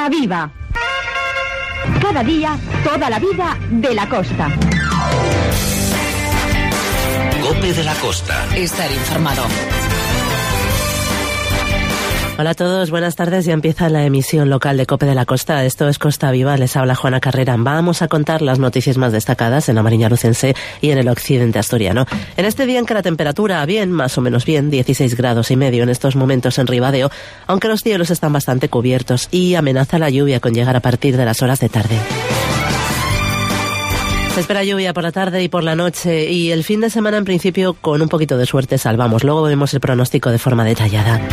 Costa Viva. Cada día, toda la vida de la costa. COPE de la Costa. Estar informado. Hola a todos, buenas tardes. Ya empieza la emisión local de COPE de la Costa. Esto es Costa Viva, les habla Juana Carrera. Vamos a contar las noticias más destacadas en la Mariña Lucense y en el occidente asturiano. En este día en que la temperatura, bien, más o menos bien, 16 grados y medio en estos momentos en Ribadeo, aunque los cielos están bastante cubiertos y amenaza la lluvia con llegar a partir de las horas de tarde. Se espera lluvia por la tarde y por la noche, y el fin de semana en principio con un poquito de suerte salvamos. Luego vemos el pronóstico de forma detallada.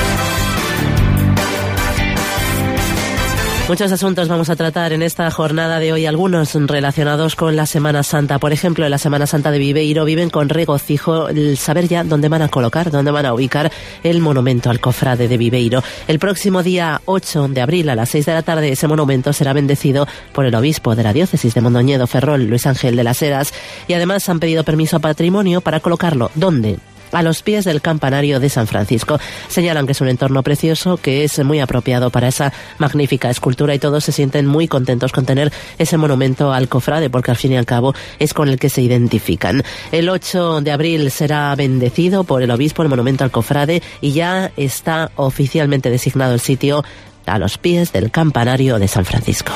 Muchos asuntos vamos a tratar en esta jornada de hoy, algunos relacionados con la Semana Santa. Por ejemplo, en la Semana Santa de Viveiro viven con regocijo el saber ya dónde van a colocar, dónde van a ubicar el monumento al cofrade de Viveiro. El próximo día 8 de abril a las 6 de la tarde ese monumento será bendecido por el obispo de la diócesis de Mondoñedo, Ferrol, Luis Ángel de las Heras, y además han pedido permiso a Patrimonio para colocarlo. ¿Dónde? A los pies del campanario de San Francisco. Señalan que es un entorno precioso, que es muy apropiado para esa magnífica escultura, y todos se sienten muy contentos con tener ese monumento al cofrade, porque al fin y al cabo es con el que se identifican. El 8 de abril será bendecido por el obispo el monumento al cofrade y ya está oficialmente designado el sitio a los pies del campanario de San Francisco.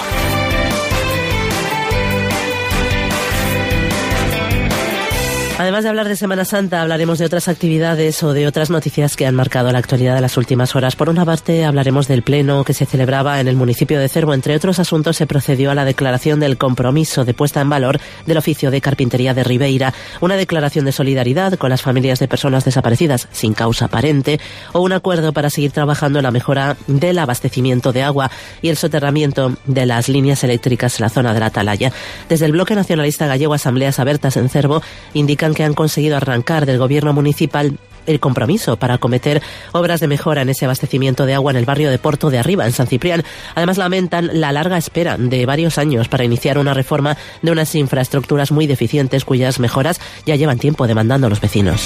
Además de hablar de Semana Santa, hablaremos de otras actividades o de otras noticias que han marcado la actualidad de las últimas horas. Por una parte, hablaremos del pleno que se celebraba en el municipio de Cervo. Entre otros asuntos, se procedió a la declaración del compromiso de puesta en valor del oficio de carpintería de Ribeira, una declaración de solidaridad con las familias de personas desaparecidas sin causa aparente, o un acuerdo para seguir trabajando en la mejora del abastecimiento de agua y el soterramiento de las líneas eléctricas en la zona de la Atalaya. Desde el Bloque Nacionalista Gallego Asambleas Abertas en Cervo indican que han conseguido arrancar del gobierno municipal el compromiso para acometer obras de mejora en ese abastecimiento de agua en el barrio de Porto de Arriba, en San Ciprián. Además, lamentan la larga espera de varios años para iniciar una reforma de unas infraestructuras muy deficientes cuyas mejoras ya llevan tiempo demandando a los vecinos.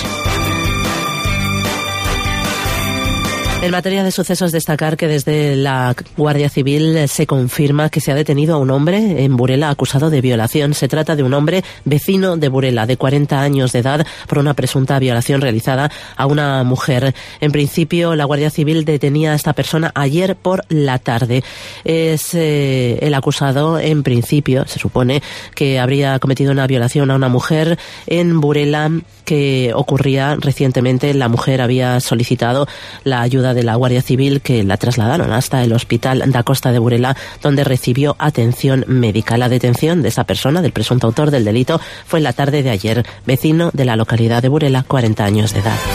En materia de sucesos, destacar que desde la Guardia Civil se confirma que se ha detenido a un hombre en Burela acusado de violación. Se trata de un hombre vecino de Burela, de 40 años de edad, por una presunta violación realizada a una mujer. En principio, la Guardia Civil detenía a esta persona ayer por la tarde. Es el acusado, en principio, se supone que habría cometido una violación a una mujer en Burela que ocurría recientemente. La mujer había solicitado la ayuda de la Guardia Civil, que la trasladaron hasta el Hospital da Costa de Burela, donde recibió atención médica. La detención de esa persona, del presunto autor del delito, fue en la tarde de ayer, vecino de la localidad de Burela, 40 años de edad.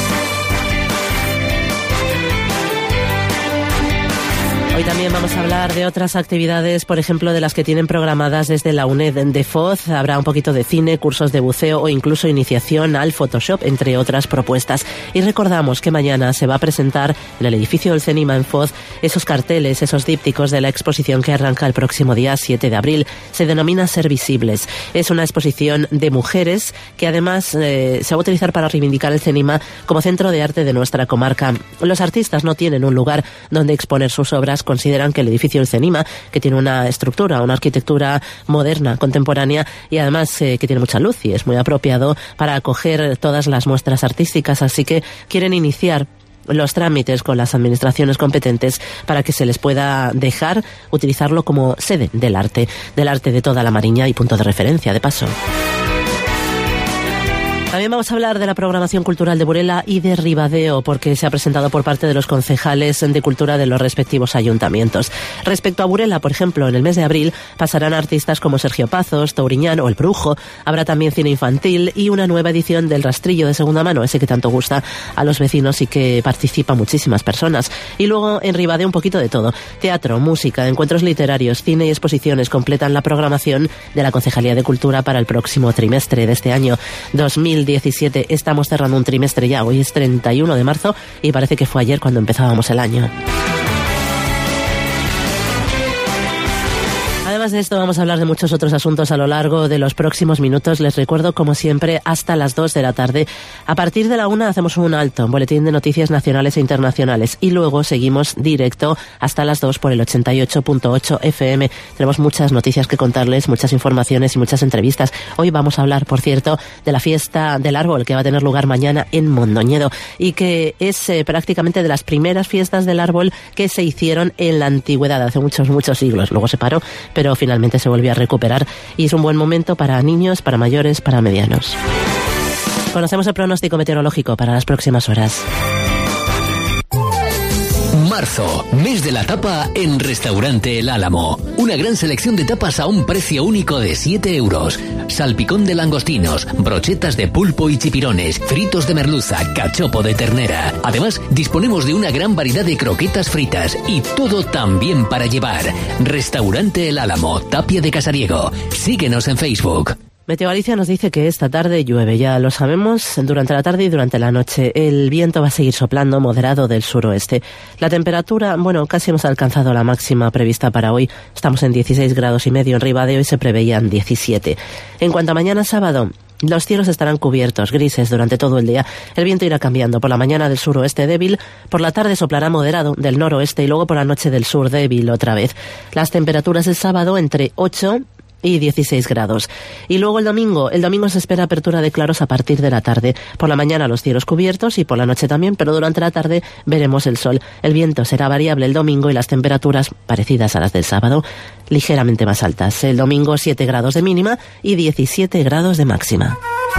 Hoy también vamos a hablar de otras actividades, por ejemplo, de las que tienen programadas desde la UNED de Foz. Habrá un poquito de cine, cursos de buceo o incluso iniciación al Photoshop, entre otras propuestas. Y recordamos que mañana se va a presentar en el edificio del CENIMA en Foz esos carteles, esos dípticos de la exposición que arranca el próximo día 7 de abril. Se denomina Ser Visibles. Es una exposición de mujeres que además se va a utilizar para reivindicar el CENIMA como centro de arte de nuestra comarca. Los artistas no tienen un lugar donde exponer sus obras. Consideran que el edificio del CENIMA, que tiene una estructura, una arquitectura moderna, contemporánea, y además que tiene mucha luz y es muy apropiado para acoger todas las muestras artísticas, así que quieren iniciar los trámites con las administraciones competentes para que se les pueda dejar utilizarlo como sede del arte de toda la Mariña y punto de referencia, de paso. También vamos a hablar de la programación cultural de Burela y de Ribadeo, porque se ha presentado por parte de los concejales de cultura de los respectivos ayuntamientos. Respecto a Burela, por ejemplo, en el mes de abril pasarán artistas como Sergio Pazos, Touriñán o El Brujo. Habrá también cine infantil y una nueva edición del Rastrillo de segunda mano, ese que tanto gusta a los vecinos y que participan muchísimas personas. Y luego en Ribadeo un poquito de todo. Teatro, música, encuentros literarios, cine y exposiciones completan la programación de la Concejalía de Cultura para el próximo trimestre de este año 2017. Estamos cerrando un trimestre ya, hoy es 31 de marzo y parece que fue ayer cuando empezábamos el año. además de esto vamos a hablar de muchos otros asuntos a lo largo de los próximos minutos. Les recuerdo, como siempre, hasta las 2 de la tarde. A partir de la 1 hacemos un alto, un boletín de noticias nacionales e internacionales. Y luego seguimos directo hasta las 2 por el 88.8 FM. Tenemos muchas noticias que contarles, muchas informaciones y muchas entrevistas. Hoy vamos a hablar, por cierto, de la fiesta del árbol que va a tener lugar mañana en Mondoñedo y que es prácticamente de las primeras fiestas del árbol que se hicieron en la antigüedad, hace muchos siglos. Luego se paró, pero finalmente se volvió a recuperar y es un buen momento para niños, para mayores, para medianos. Conocemos el pronóstico meteorológico para las próximas horas. Marzo, mes de la tapa en Restaurante El Álamo. Una gran selección de tapas a un precio único de 7 euros. Salpicón de langostinos, brochetas de pulpo y chipirones, fritos de merluza, cachopo de ternera. Además, disponemos de una gran variedad de croquetas fritas y todo también para llevar. Restaurante El Álamo, Tapia de Casariego. Síguenos en Facebook. Meteoralicia nos dice que esta tarde llueve, ya lo sabemos, durante la tarde y durante la noche. El viento va a seguir soplando moderado del suroeste. La temperatura, casi hemos alcanzado la máxima prevista para hoy. Estamos en 16 grados y medio en Ribadeo y se preveían 17. En cuanto a mañana sábado, los cielos estarán cubiertos, grises durante todo el día. El viento irá cambiando. Por la mañana del suroeste débil, por la tarde soplará moderado del noroeste y luego por la noche del sur débil otra vez. Las temperaturas el sábado entre 8 y 16 grados. Y luego el domingo se espera apertura de claros a partir de la tarde. Por la mañana los cielos cubiertos y por la noche también, pero durante la tarde veremos el sol. El viento será variable el domingo y las temperaturas parecidas a las del sábado, ligeramente más altas. El domingo 7 grados de mínima y 17 grados de máxima.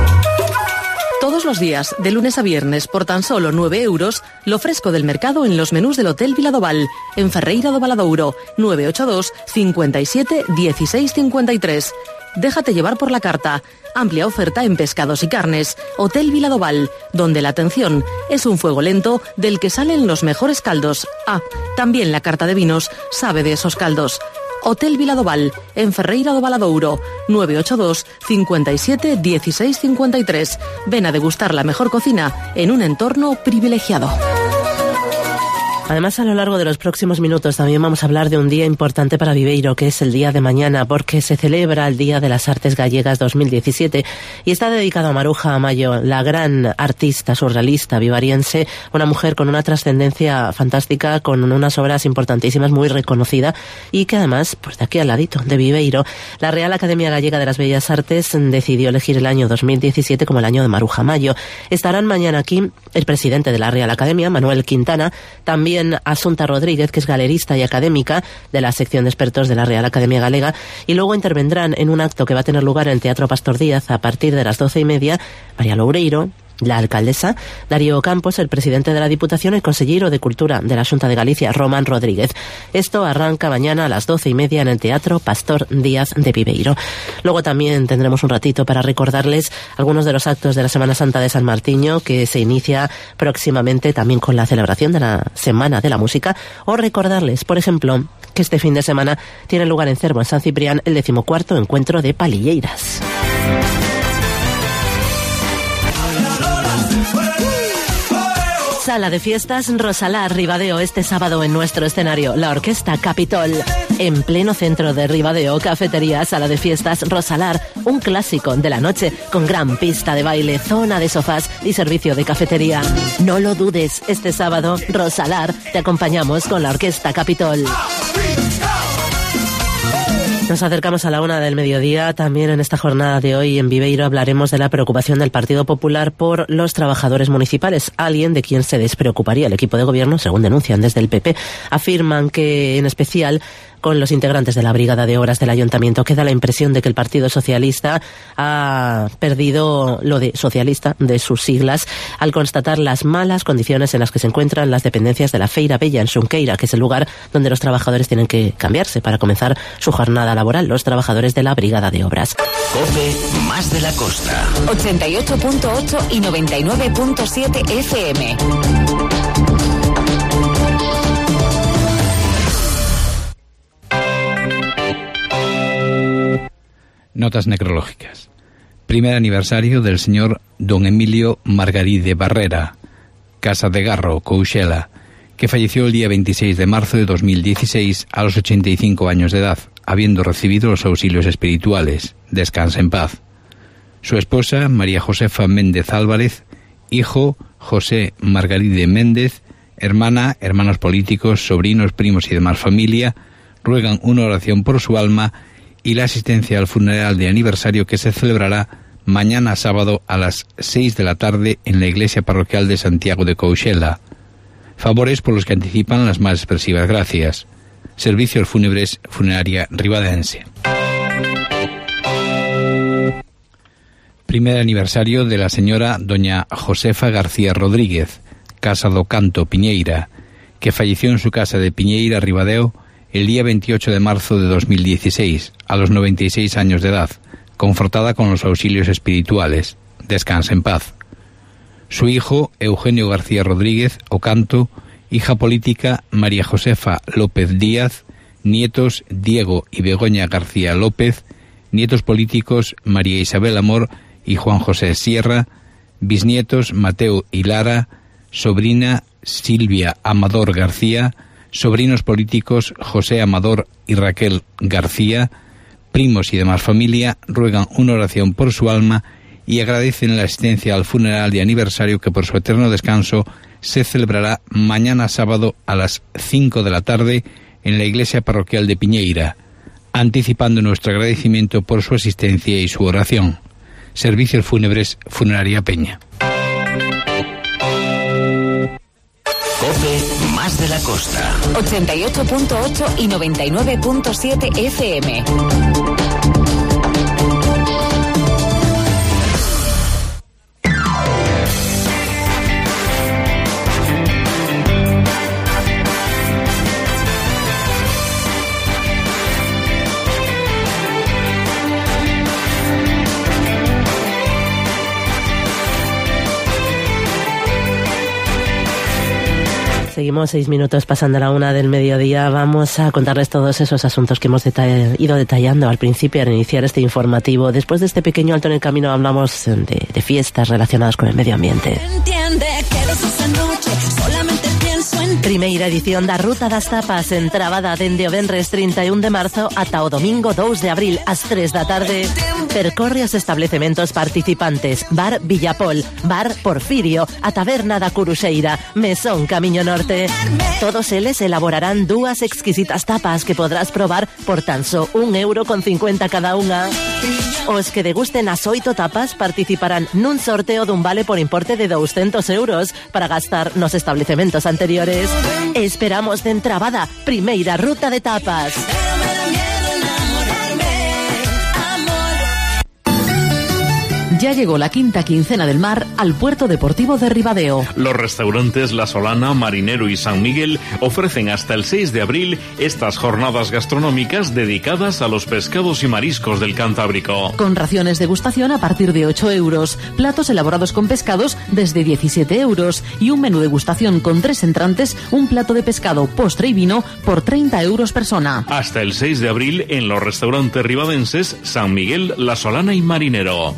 Todos los días, de lunes a viernes, por tan solo 9 euros, lo fresco del mercado en los menús del Hotel Viladoval, en Ferreira do Valadouro, 982 57 16 53. Déjate llevar por la carta. Amplia oferta en pescados y carnes. Hotel Viladoval, donde la atención es un fuego lento del que salen los mejores caldos. Ah, también la carta de vinos sabe de esos caldos. Hotel Viladoval, en Ferreira do Valadouro, 982 57 16 53. Ven a degustar la mejor cocina en un entorno privilegiado. Además, a lo largo de los próximos minutos también vamos a hablar de un día importante para Viveiro, que es el día de mañana, porque se celebra el Día de las Artes Gallegas 2017 y está dedicado a Maruja Amaya, la gran artista surrealista vivariense, una mujer con una trascendencia fantástica, con unas obras importantísimas, muy reconocida y que además, pues de aquí al ladito, de Viveiro, la Real Academia Gallega de las Bellas Artes decidió elegir el año 2017 como el año de Maruja Amaya. Estarán mañana aquí el presidente de la Real Academia, Manuel Quintana, también Asunta Rodríguez, que es galerista y académica de la sección de expertos de la Real Academia Galega, y luego intervendrán en un acto que va a tener lugar en el Teatro Pastor Díaz a partir de las 12:30 María Loureiro, la alcaldesa, Darío Campos, el presidente de la Diputación, el consejero de Cultura de la Xunta de Galicia, Román Rodríguez. Esto arranca mañana a las 12:30 en el Teatro Pastor Díaz de Viveiro. Luego también tendremos un ratito para recordarles algunos de los actos de la Semana Santa de San Martiño, que se inicia próximamente también con la celebración de la Semana de la Música, o recordarles, por ejemplo, que este fin de semana tiene lugar en Cervo, en San Ciprián, el 14º encuentro de palilleiras. Sala de fiestas Rosalar Ribadeo, este sábado en nuestro escenario, la Orquesta Capitol. En pleno centro de Ribadeo, cafetería, sala de fiestas Rosalar, un clásico de la noche, con gran pista de baile, zona de sofás y servicio de cafetería. No lo dudes, este sábado, Rosalar, te acompañamos con la Orquesta Capitol. Nos acercamos a la 1 del mediodía. También en esta jornada de hoy en Viveiro hablaremos de la preocupación del Partido Popular por los trabajadores municipales. Alguien de quien se despreocuparía el equipo de gobierno, según denuncian desde el PP. Afirman que, en especial, con los integrantes de la Brigada de Obras del Ayuntamiento, queda la impresión de que el Partido Socialista ha perdido lo de socialista de sus siglas al constatar las malas condiciones en las que se encuentran las dependencias de la Feira Bella en Xunqueira, que es el lugar donde los trabajadores tienen que cambiarse para comenzar su jornada laboral, los trabajadores de la Brigada de Obras. COPE más de la costa. 88.8 y 99.7 FM. Notas necrológicas. Primer aniversario del señor don Emilio Margaride Barrera, Casa de Garro, Couchela, que falleció el día 26 de marzo de 2016 a los 85 años de edad, habiendo recibido los auxilios espirituales. Descansa en paz. Su esposa, María Josefa Méndez Álvarez, hijo, José Margaride Méndez, hermana, hermanos políticos, sobrinos, primos y demás familia, ruegan una oración por su alma y la asistencia al funeral de aniversario que se celebrará mañana sábado a las 6 de la tarde en la iglesia parroquial de Santiago de Couchela. Favores por los que anticipan las más expresivas gracias. Servicios Fúnebres Funeraria Ribadense. Primer aniversario de la señora doña Josefa García Rodríguez, Casa do Canto, Piñeira, que falleció en su casa de Piñeira, Ribadeo, el día 28 de marzo de 2016, a los 96 años de edad, confortada con los auxilios espirituales. Descansa en paz. Su hijo, Eugenio García Rodríguez, Ocanto, hija política, María Josefa López Díaz, nietos, Diego y Begoña García López, nietos políticos, María Isabel Amor y Juan José Sierra, bisnietos, Mateo y Lara, sobrina, Silvia Amador García, sobrinos políticos, José Amador y Raquel García, primos y demás familia, ruegan una oración por su alma y agradecen la asistencia al funeral de aniversario que por su eterno descanso se celebrará mañana sábado a las 5 de la tarde en la iglesia parroquial de Piñeira, anticipando nuestro agradecimiento por su asistencia y su oración. Servicios Fúnebres Funeraria Peña. COPE Más de la Costa. 88.8 y 99.7 FM. Seguimos 6 minutos pasando la 1 del mediodía. Vamos a contarles todos esos asuntos que hemos ido detallando al principio al iniciar este informativo. Después de este pequeño alto en el camino hablamos de fiestas relacionadas con el medio ambiente. Primeira edición da Ruta das Tapas, entrabada dende o venres 31 de marzo ata o domingo 2 de abril ás 3 da tarde. Percorre os establecementos participantes: Bar Villapol, Bar Porfirio, a Taberna da Curuxeira, Mesón Camiño Norte. Todos eles elaborarán dúas exquisitas tapas que podrás probar por tan só €1,50 cada unha. Os que degusten as 8 tapas participarán nun sorteo dun vale por importe de €200 para gastar nos establecementos anteriores. Esperamos de entrabada, primeira ruta de tapas. Ya llegó la quinta quincena del mar al puerto deportivo de Ribadeo. Los restaurantes La Solana, Marinero y San Miguel ofrecen hasta el 6 de abril estas jornadas gastronómicas dedicadas a los pescados y mariscos del Cantábrico. Con raciones degustación a partir de €8, platos elaborados con pescados desde €17 y un menú degustación con 3 entrantes, un plato de pescado, postre y vino por €30 persona. Hasta el 6 de abril en los restaurantes ribadenses San Miguel, La Solana y Marinero.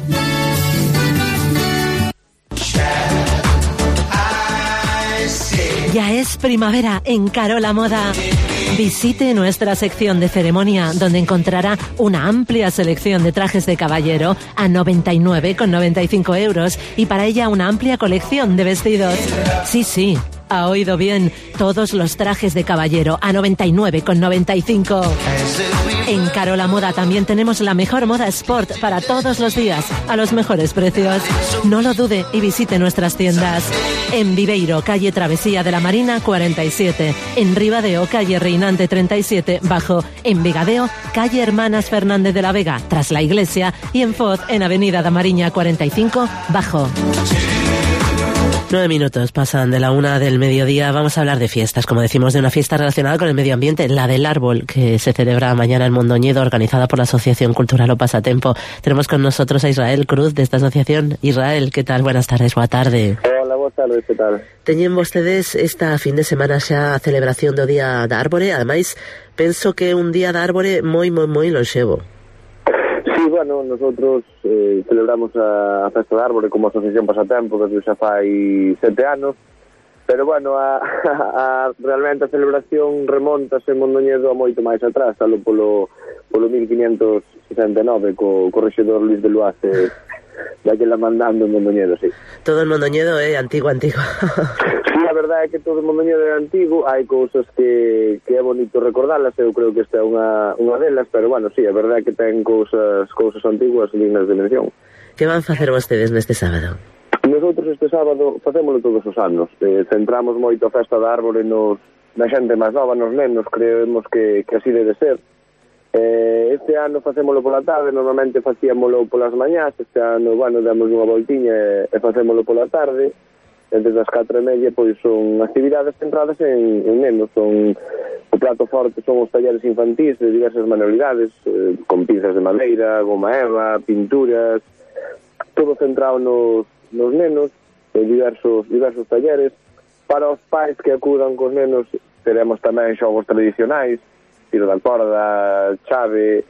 Ya es primavera en Carola Moda. Visite nuestra sección de ceremonia, donde encontrará una amplia selección de trajes de caballero a €99,95 y para ella una amplia colección de vestidos. Sí, ha oído bien, todos los trajes de caballero a €99,95. En Carola Moda también tenemos la mejor moda sport para todos los días, a los mejores precios. No lo dude y visite nuestras tiendas. En Viveiro, calle Travesía de la Marina 47. En Ribadeo, calle Reinante 37 bajo. En Vigadeo, calle Hermanas Fernández de la Vega, tras la iglesia. Y en Foz, en Avenida da Mariña 45 bajo. 9 minutos pasan de la 1 del mediodía. Vamos a hablar de fiestas, como decimos, de una fiesta relacionada con el medio ambiente, la del árbol, que se celebra mañana en Mondoñedo, organizada por la Asociación Cultural O Pasatempo. Tenemos con nosotros a Israel Cruz, de esta asociación. Israel, ¿qué tal? Buenas tardes, boa tarde. Hola, boa tarde, que tal? Teñen vostedes esta fin de semana xa a celebración do Día da Árbore. Ademais, penso que é un Día da Árbore moi lonxevo. Sí, bueno, nosotros celebramos a Festa da Árbore como asociación Pasatempo desde xa fai 7 anos Pero bueno, realmente a celebración remontase en Mondoñedo a moito máis atrás, salo polo 1569 co rexedor Luis de Luace daquela mandando en Mondoñedo, sí. Todo en Mondoñedo é antigo. Sí, a verdade é que todo en Mondoñedo é antigo, hai cousas que é bonito recordarlas, eu creo que esta é unha delas, pero bueno, sí, a verdade é que ten cousas antiguas dignas de mención. Que van facer vostedes neste sábado? Nosotros este sábado facémolo todos os anos, centramos moito a festa da árbore na xente máis nova, nos nenos, creemos que así debe ser. Este ano facémolo pola tarde, normalmente facíamolo polas mañás, este ano, bueno, damos unha voltiña e facémolo pola tarde, desde as 4:30, pois son actividades centradas en nenos, son o plato forte, son os talleres infantís de diversas manualidades, con pinzas de madeira, goma eva, pinturas, todo centrado nos nenos, diversos talleres. Para os pais que acudan cos nenos teremos tamén xogos tradicionais, tiro da corda, chave,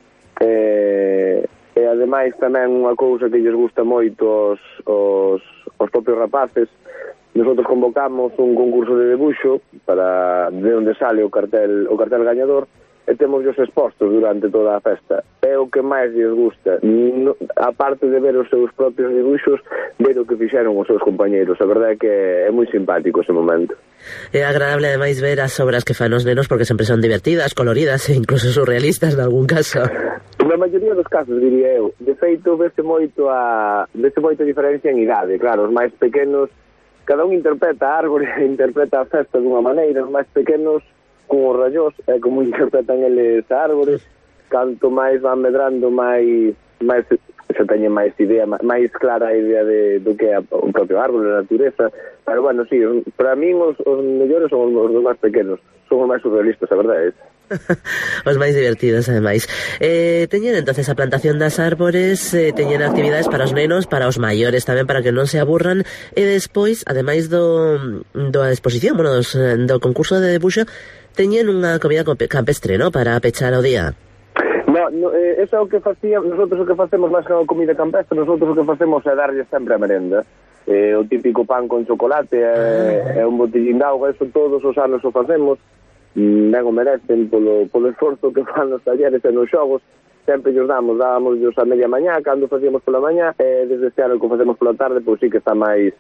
e ademais tamén unha cousa que lles gusta moito os propios rapaces. Nosotros convocamos un concurso de debuxo para de onde sale o cartel gañador, e temos os expostos durante toda a festa. É o que máis lles gusta, aparte de ver os seus propios dibuixos, ver o que fixeron os seus compañeros. A verdade é que é moi simpático ese momento. É agradable ademais ver as obras que fan os nenos, porque sempre son divertidas, coloridas e incluso surrealistas en algún caso. Na maioría dos casos, diría eu. De feito, vese moito diferencia en idade. Claro, os máis pequenos, cada un interpreta a árbore, interpreta a festa dunha maneira. Os máis pequenos con os rayos, é como interpretan eles a árbore. Canto máis van medrando, máis se teñen máis idea, máis clara a idea do que é o propio árbore, a natureza. Pero bueno, sí, para min os mellores son os máis pequenos, son os máis surrealistas, a verdade é. Os máis divertidos, ademais. Teñen entonces a plantación das árbores, teñen actividades para os nenos, para os maiores tamén, para que non se aburran, e despois, ademais da exposición, do concurso de debuxo, teñen unha comida campestre, ¿no?, para pechar o día. No, eso é o que facíamos. Nosotros o que facemos máis que a comida campestre, nosotros o que facemos é darlle sempre a merenda. O típico pan con chocolate, é un botellín de auga, eso todos os anos o facemos. Ben o merecen polo esforzo que fan nos talleres e nos xogos. Sempre llos dábamos a media mañá, cando facíamos pola mañá, e desde este ano que facemos pola tarde, pois sí que está máis,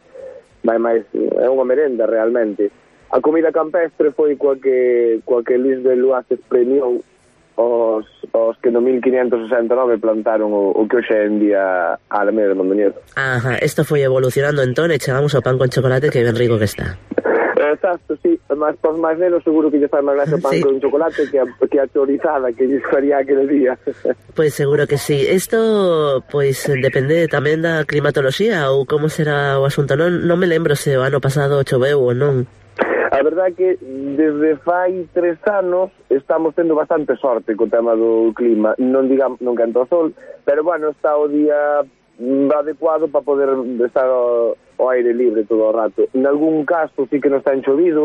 é unha merenda realmente. A comida campestre foi coa que Luis de Luace premiou os que no 1569 plantaron o que hoxe en día a Alameda de Mondoñedo. Ajá, isto foi evolucionando entón e chegamos ao pan con chocolate, que ben rico que está. Exacto, sí, mas para os máis nenos seguro que lle fai máis gracia o pan con chocolate que a chorizada que lles faría aquele día. Pois seguro que sí. Isto, pois, depende tamén da climatoloxía ou como será o asunto. Non me lembro se o ano pasado choveu ou non. A verdade é que desde fai 3 anos estamos tendo bastante sorte co tema do clima. Non canta o sol, pero bueno, está o día adecuado para poder estar ao aire libre todo o rato. En algún caso sí que nos está enchovido.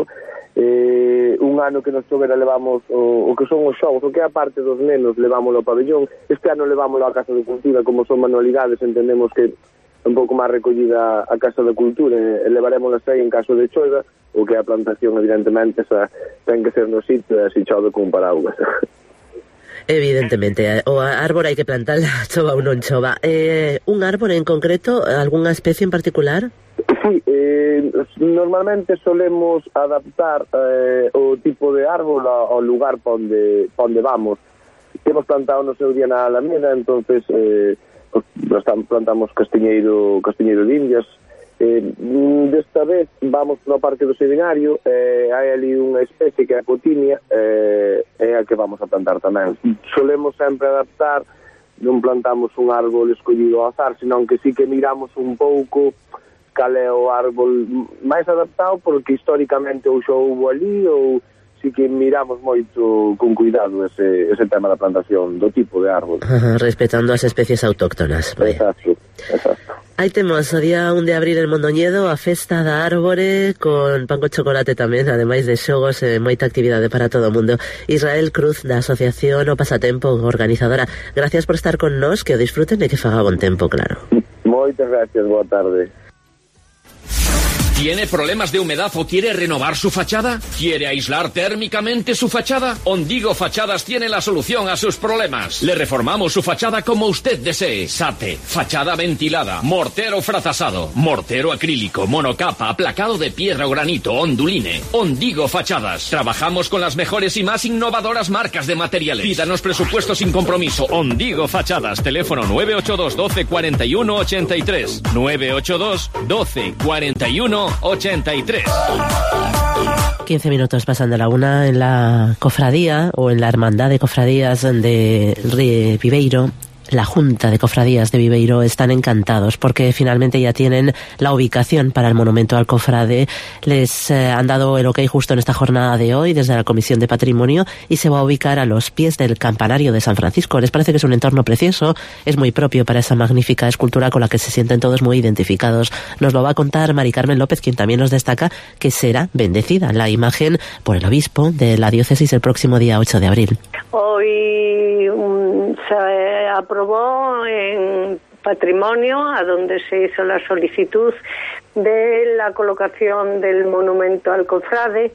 Un ano que nos chovera levamos o que son os xogos, o que é a parte dos nenos, levámoslo ao pabellón. Este ano levámoslo á Casa de Cultura, como son manualidades, entendemos que un pouco máis recollida a Casa da Cultura, e levaremos aí en caso de choiva, o que a plantación, evidentemente, ten que ser no sitio, e así chove con paraugas. Evidentemente, o árbore hai que plantar, chova ou non chova. Un árbore en concreto, algunha especie en particular? Sí, normalmente solemos adaptar o tipo de árbol ao lugar para onde vamos. Temos plantado no seu día na Alameda, entonces plantamos castiñeiro de Indias. Desta vez vamos no Parque do Seminario, hai ali unha especie que é a cotinia, é a que vamos a plantar tamén. Solemos sempre adaptar, non plantamos un árbol escollido ao azar, senón que sí que miramos un pouco cal é o árbol máis adaptado, porque históricamente ou xa houbo ali, ou sí que miramos moito con cuidado ese tema da plantación, do tipo de árbol. Respetando as especies autóctonas. Exacto. Aí temos o día 1 de abril en Mondoñedo, a festa da árbore, con pan con chocolate tamén, ademais de xogos e moita actividade para todo o mundo. Israel Cruz, da Asociación O Pasatempo, organizadora. Gracias por estar con nós, que o disfruten e que faga bon tempo, claro. Moitas gracias, boa tarde. ¿Tiene problemas de humedad o quiere renovar su fachada? ¿Quiere aislar térmicamente su fachada? Ondigo Fachadas tiene la solución a sus problemas. Le reformamos su fachada como usted desee. SATE, fachada ventilada, mortero frazasado, mortero acrílico, monocapa, aplacado de piedra o granito, onduline. Ondigo Fachadas. Trabajamos con las mejores y más innovadoras marcas de materiales. Pídanos presupuesto sin compromiso. Ondigo Fachadas. Teléfono 982 12 41 83. 982 12 41 83. 15 minutos pasan de la 1 en la cofradía o en la hermandad de cofradías de Viveiro. La Junta de Cofradías de Viveiro están encantados porque finalmente ya tienen la ubicación para el monumento al cofrade. Les han dado el ok justo en esta jornada de hoy desde la Comisión de Patrimonio y se va a ubicar a los pies del campanario de San Francisco. Les parece que es un entorno precioso, es muy propio para esa magnífica escultura con la que se sienten todos muy identificados. Nos lo va a contar Mari Carmen López, quien también nos destaca que será bendecida la imagen por el obispo de la diócesis el próximo día 8 de abril. Hoy se aprobó en Patrimonio, a donde se hizo la solicitud de la colocación del monumento al cofrade,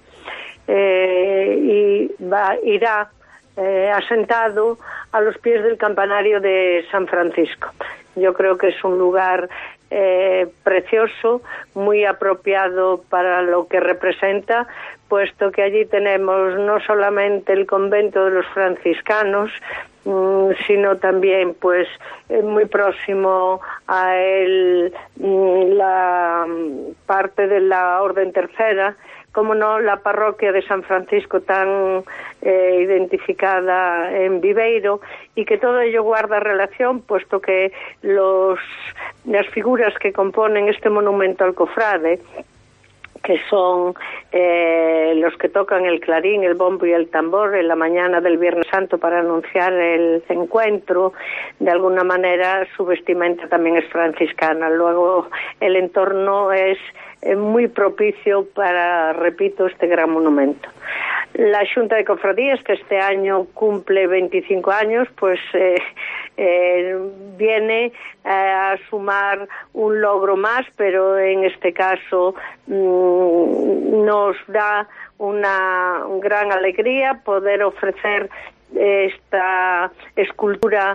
y irá asentado a los pies del campanario de San Francisco. Yo creo que es un lugar precioso, muy apropiado para lo que representa, puesto que allí tenemos no solamente el convento de los franciscanos, sino también pues muy próximo a él la parte de la Orden Tercera, como no la parroquia de San Francisco tan identificada en Viveiro, y que todo ello guarda relación, puesto que las figuras que componen este monumento al cofrade, que son los que tocan el clarín, el bombo y el tambor en la mañana del Viernes Santo para anunciar el encuentro, de alguna manera su vestimenta también es franciscana. Luego el entorno es muy propicio para, repito, este gran monumento. La Xunta de Cofradías, que este año cumple 25 años, pues viene a sumar un logro más, pero en este caso nos da una gran alegría poder ofrecer esta escultura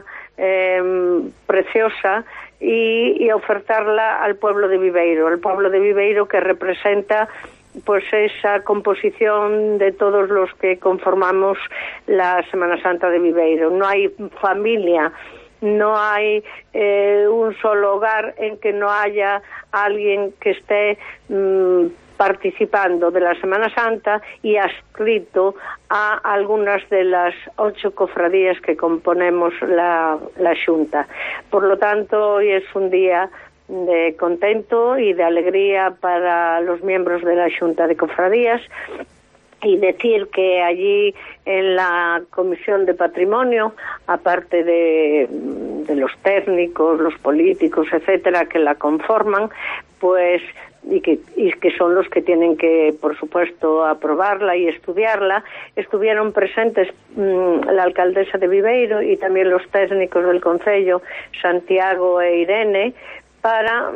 preciosa y ofertarla al pueblo de Viveiro, que representa pues esa composición de todos los que conformamos la Semana Santa de Viveiro. No hay familia, no hay un solo hogar en que no haya alguien que esté participando de la Semana Santa y adscrito a algunas de las 8 cofradías que componemos la Xunta. Por lo tanto, hoy es un día de contento y de alegría para los miembros de la Xunta de Cofradías, y decir que allí en la Comisión de Patrimonio, aparte de los técnicos, los políticos, etcétera, que la conforman, pues y que son los que tienen que, por supuesto, aprobarla y estudiarla, estuvieron presentes la alcaldesa de Viveiro y también los técnicos del concello, Santiago e Irene, para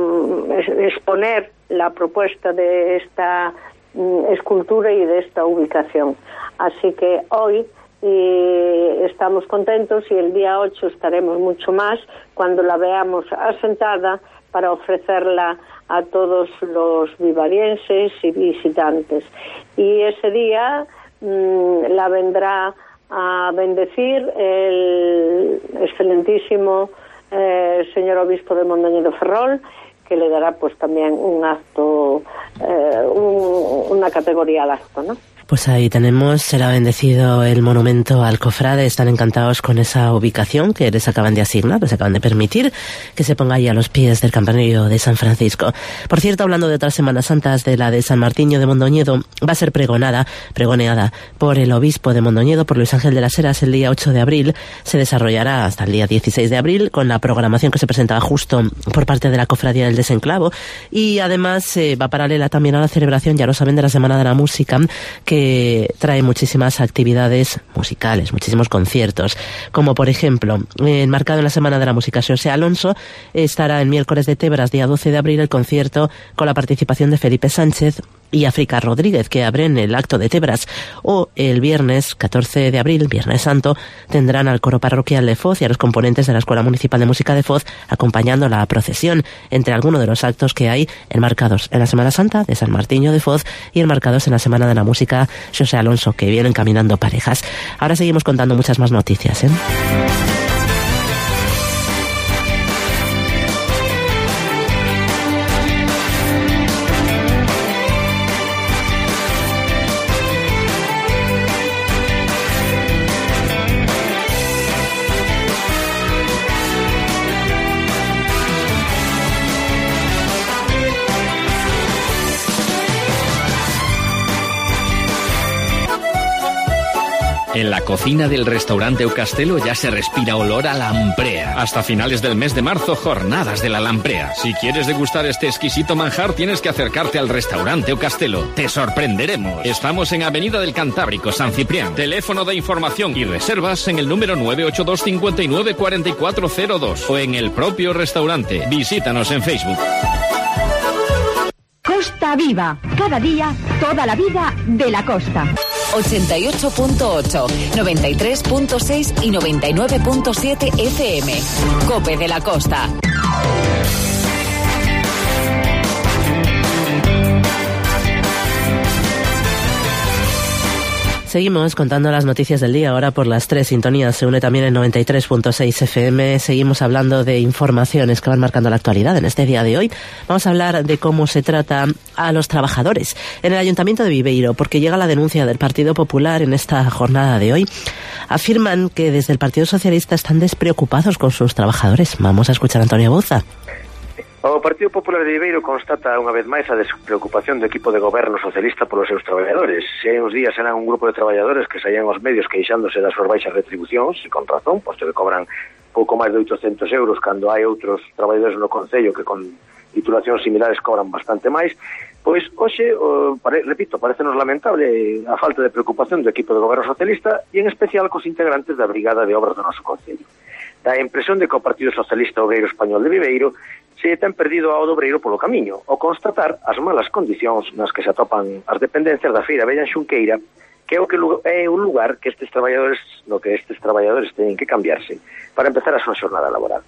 exponer la propuesta de esta escultura y de esta ubicación. Así que hoy estamos contentos y el día 8 estaremos mucho más cuando la veamos asentada para ofrecerla a todos los vivarienses y visitantes. Y ese día la vendrá a bendecir el excelentísimo señor obispo de Mondoñedo Ferrol, que le dará pues también un acto, una categoría al acto, ¿no? Pues ahí tenemos, será bendecido el monumento al cofrade. Están encantados con esa ubicación que les acaban de asignar, les acaban de permitir que se ponga ahí a los pies del campanario de San Francisco. Por cierto, hablando de otras Semanas Santas, de la de San Martiño de Mondoñedo, va a ser pregoneada por el obispo de Mondoñedo, por Luis Ángel de las Heras, el día 8 de abril. Se desarrollará hasta el día 16 de abril con la programación que se presentaba justo por parte de la Cofradía del Desenclavo, y además va paralela también a la celebración, ya lo saben, de la Semana de la Música, que que trae muchísimas actividades musicales, muchísimos conciertos, como por ejemplo, enmarcado en la Semana de la Música Xosé Alonso, estará el miércoles de Tebras, día 12 de abril, el concierto con la participación de Felipe Sánchez y África Rodríguez, que abren el acto de Tebras. O el viernes 14 de abril, Viernes Santo, tendrán al coro parroquial de Foz y a los componentes de la Escuela Municipal de Música de Foz acompañando la procesión, entre algunos de los actos que hay enmarcados en la Semana Santa de San Martiño de Foz y enmarcados en la Semana de la Música Xosé Alonso, que vienen caminando parejas. Ahora seguimos contando muchas más noticias, ¿eh? En la cocina del restaurante Eukastelo ya se respira olor a lamprea. Hasta finales del mes de marzo, jornadas de la lamprea. Si quieres degustar este exquisito manjar, tienes que acercarte al restaurante Eukastelo. Te sorprenderemos. Estamos en Avenida del Cantábrico, San Ciprián. Teléfono de información y reservas en el número 982 59 4402 o en el propio restaurante. Visítanos en Facebook. Costa Viva. Cada día, toda la vida de la costa. 88.8, 93.6 y 99.7 FM. COPE de la Costa. Seguimos contando las noticias del día, ahora por las 3 sintonías. Se une también el 93.6 FM. Seguimos hablando de informaciones que van marcando la actualidad. En este día de hoy vamos a hablar de cómo se trata a los trabajadores en el Ayuntamiento de Viveiro, porque llega la denuncia del Partido Popular en esta jornada de hoy. Afirman que desde el Partido Socialista están despreocupados con sus trabajadores. Vamos a escuchar a Antonio Bouza. O Partido Popular de Viveiro constata unha vez máis a despreocupación do equipo de goberno socialista polos seus traballadores. Se hai uns días eran un grupo de traballadores que saían aos medios queixándose das súas baixas retribucións, e con razón, posto que cobran pouco máis de 800 euros cando hai outros traballadores no Concello que con titulacións similares cobran bastante máis, pois hoxe, repito, parecenos lamentable a falta de preocupación do equipo de goberno socialista e en especial cos integrantes da Brigada de Obras do noso Concello. Dá a impresión de que o Partido Socialista Obreiro Español de Viveiro se ten perdido ao dobreiro polo camiño, ao constatar as malas condicións nas que se atopan as dependencias da Feira Bella en Xunqueira, que é o lugar que estes traballadores teñen que cambiarse para empezar a súa xornada laboral.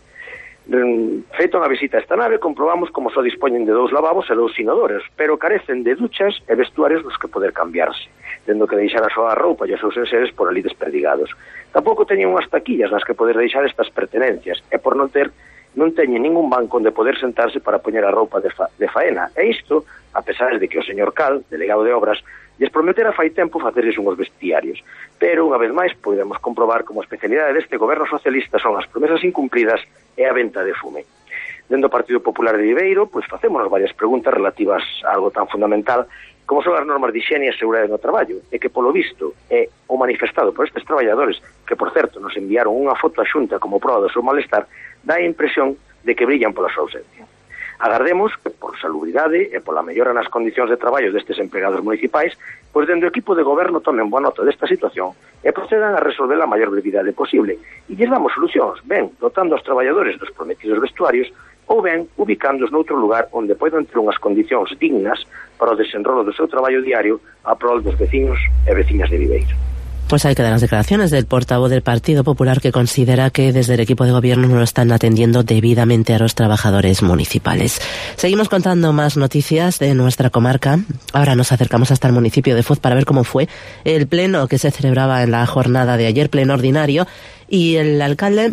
Feito unha visita a esta nave, comprobamos como só dispoñen de 2 lavabos e 2 inodores, pero carecen de duchas e vestuarios nos que poder cambiarse, tendo que deixar a súa roupa e os seus enseres por ali desperdigados. Tampouco teñen unhas taquillas nas que poder deixar estas pertenencias, e por non teñen ningún banco onde poder sentarse para poñer a roupa de faena. E isto, a pesar de que o señor Cal, delegado de obras, lles prometera fai tempo facerles unhos vestiarios. Pero, unha vez máis, podemos comprobar como a especialidade deste goberno socialista son as promesas incumpridas e a venta de fume. Dentro do Partido Popular de Viveiro, pois facémonos varias preguntas relativas a algo tan fundamental como son as normas de higiene e seguridade no traballo, e que, polo visto, é o manifestado por estes traballadores, que, por certo, nos enviaron unha foto a Xunta como proba do seu malestar, dá a impresión de que brillan pola súa ausencia. Agardemos que, por salubridade e pola mellora nas condicións de traballo destes empregados municipais, pois dende o equipo de goberno tomen boa nota desta situación e procedan a resolver a maior brevidade posible. E lles damos solucións, ben, dotando aos traballadores dos prometidos vestuarios, ou ben ubicándoos noutro lugar onde poidan ter unhas condicións dignas para o desenrolo do seu traballo diario a prol dos veciños e veciñas de Viveiro. Pues ahí quedan las declaraciones del portavoz del Partido Popular, que considera que desde el equipo de gobierno no están atendiendo debidamente a los trabajadores municipales. Seguimos contando más noticias de nuestra comarca. Ahora nos acercamos hasta el municipio de Foz para ver cómo fue el pleno que se celebraba en la jornada de ayer, pleno ordinario, y el alcalde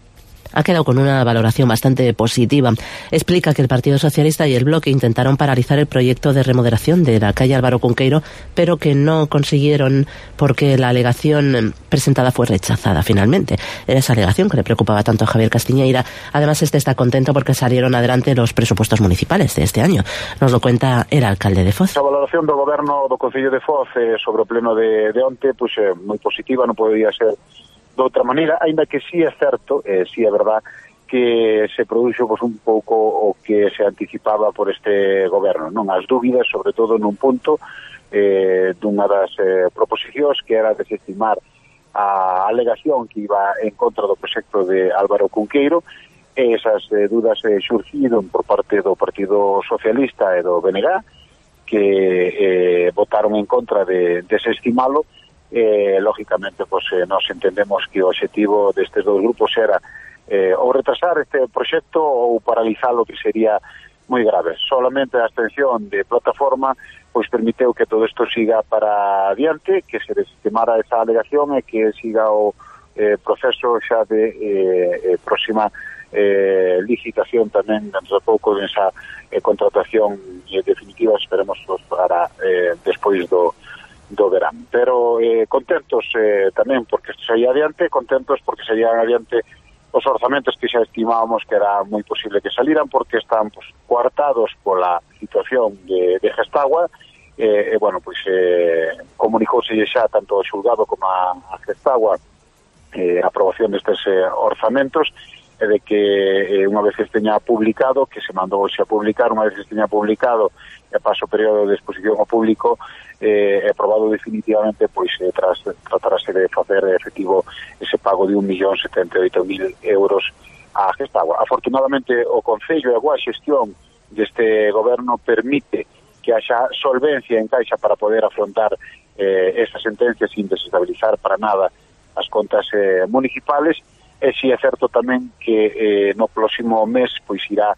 ha quedado con una valoración bastante positiva. Explica que el Partido Socialista y el Bloque intentaron paralizar el proyecto de remodelación de la calle Álvaro Cunqueiro, pero que no consiguieron porque la alegación presentada fue rechazada finalmente. Era esa alegación que le preocupaba tanto a Javier Castiñeira. Además, está contento porque salieron adelante los presupuestos municipales de este año. Nos lo cuenta el alcalde de Foz. A valoración do Goberno do Concello de Foz sobre o pleno de onte, pois moi positiva, non podía ser de outra maneira, aínda que sí é certo, sí é verdad, que se produxo un pouco o que se anticipaba por este goberno, non? As dúbidas, sobre todo nun punto, dunha das proposicións, que era desestimar a alegación que iba en contra do proxecto de Álvaro Cunqueiro. Esas dudas xurciron por parte do Partido Socialista e do BNG, que votaron en contra de desestimalo. Lógicamente, pues, nos entendemos que o objetivo destes dous grupos era ou retrasar este proxecto ou paralizalo, que sería moi grave. Solamente a abstención de Plataforma pois permiteu que todo isto siga para adiante, que se desestimara esa alegación e que siga o proceso xa de próxima licitación tamén dentro de pouco desa contratación definitiva, esperemos para despois do verán. Pero contentos tamén porque isto saía adiante, contentos porque saían adiante os orzamentos que xa estimábamos que era moi posible que salieran, porque están pues, coartados pola situación de Gestagua. Bueno, pois comunicouse xa tanto o xulgado como a Gestagua a aprobación destes orzamentos, e de que unha vez que esteña publicado, que se mandou xa publicar, unha vez que esteña publicado e paso o período de exposición ao público, aprobado definitivamente, pois tratarase de facer efectivo ese pago de 1.078.000 euros a Gestagua. Afortunadamente, o Concello e a boa xestión deste goberno permite que haxa solvencia en caixa para poder afrontar esta sentencia sin desestabilizar para nada as contas municipales. E si é certo tamén que no próximo mes pois irá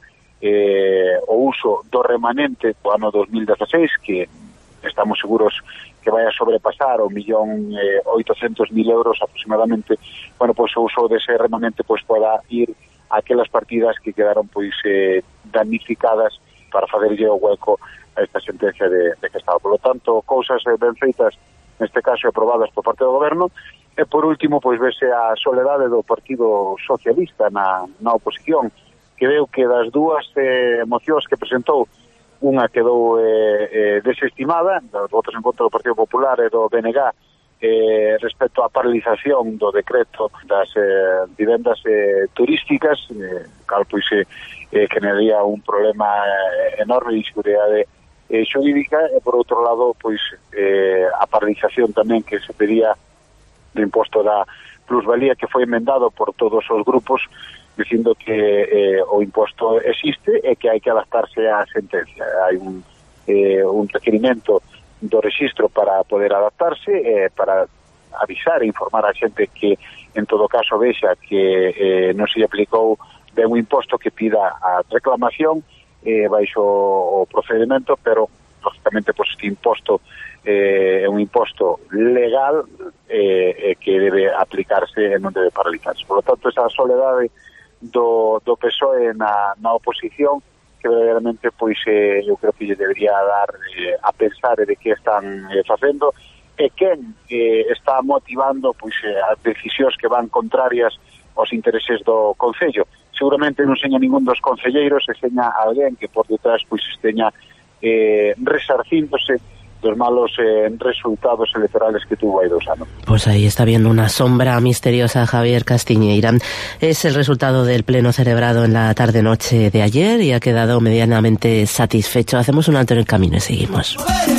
o uso do remanente do ano 2016, que estamos seguros que vai a sobrepasar o 1.800.000 euros aproximadamente. Bueno, pois o uso dese remanente pois poda ir a aquelas partidas que quedaron pois damnificadas para facerlle o hueco a esta sentencia de Gestagua. Por lo tanto, cousas ben feitas, neste caso aprobadas por parte do goberno. E por último, pois vese a soledade do Partido Socialista na oposición, que veu que das dúas mocións que presentou, unha quedou desestimada, dos votos en contra do Partido Popular e do BNG, respecto á paralización do decreto das vivendas turísticas, cal pois generaría un problema enorme de inseguridade xurídica, e por outro lado, pois a paralización tamén que se pedía do imposto da plusvalía, que foi emendado por todos os grupos, dicindo que o imposto existe e que hai que adaptarse á sentencia. Hai un requerimento do registro para poder adaptarse, para avisar e informar a xente que, en todo caso, vexa que non se aplicou ben un imposto, que pida a reclamación baixo o procedimento, pero, lógicamente, pues, este imposto é un imposto legal que debe aplicarse e non debe paralizarse. Por lo tanto, esa soledade do PSOE na oposición, que verdadeiramente pois eu creo que lle debería dar a pensar de que están facendo, e quen está motivando pois as decisións que van contrarias aos intereses do Concello. Seguramente non seña ningún dos concelleiros, e seña alguén que por detrás pois esteña resarcíndose los malos resultados electorales que tuvo hai 2 anos. Pues ahí está viendo una sombra misteriosa, Javier Castiñeira. Es el resultado del pleno celebrado en la tarde-noche de ayer y ha quedado medianamente satisfecho. Hacemos un alto en el camino y seguimos.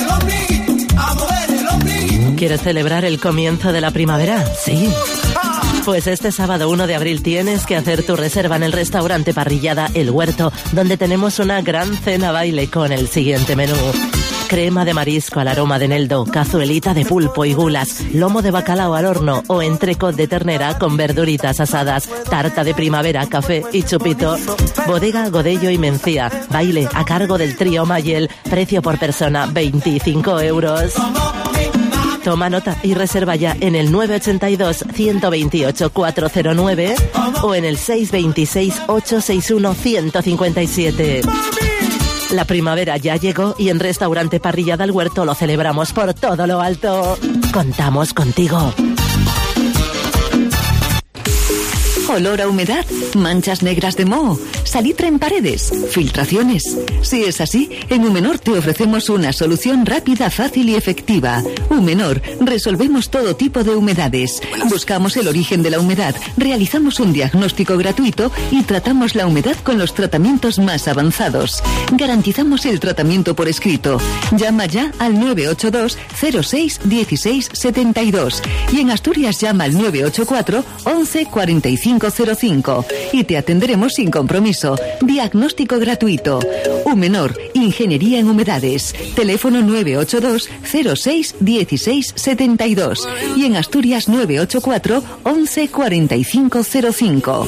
¿Quieres celebrar el comienzo de la primavera? Sí. Pues este sábado 1 de abril tienes que hacer tu reserva en el restaurante Parrillada El Huerto, donde tenemos una gran cena baile con el siguiente menú: crema de marisco al aroma de eneldo, cazuelita de pulpo y gulas, lomo de bacalao al horno o entrecot de ternera con verduritas asadas, tarta de primavera, café y chupito. Bodega Godello y Mencía, baile a cargo del trío Mayel, precio por persona 25 euros. Toma nota y reserva ya en el 982-128-409 o en el 626-861-157. La primavera ya llegó y en Restaurante Parrillada El Huerto lo celebramos por todo lo alto. Contamos contigo. ¿Olor a humedad? ¿Manchas negras de moho? ¿Salitre en paredes? ¿Filtraciones? Si es así, en Umenor te ofrecemos una solución rápida, fácil y efectiva. Umenor, resolvemos todo tipo de humedades. Buscamos el origen de la humedad, realizamos un diagnóstico gratuito y tratamos la humedad con los tratamientos más avanzados. Garantizamos el tratamiento por escrito. Llama ya al 982 06 16 72 y en Asturias llama al 984 11 45 05 y te atenderemos sin compromiso. Diagnóstico gratuito. Umenor, Ingeniería en Humedades. Teléfono 982 06 16 72 y en Asturias 984 11 45 05.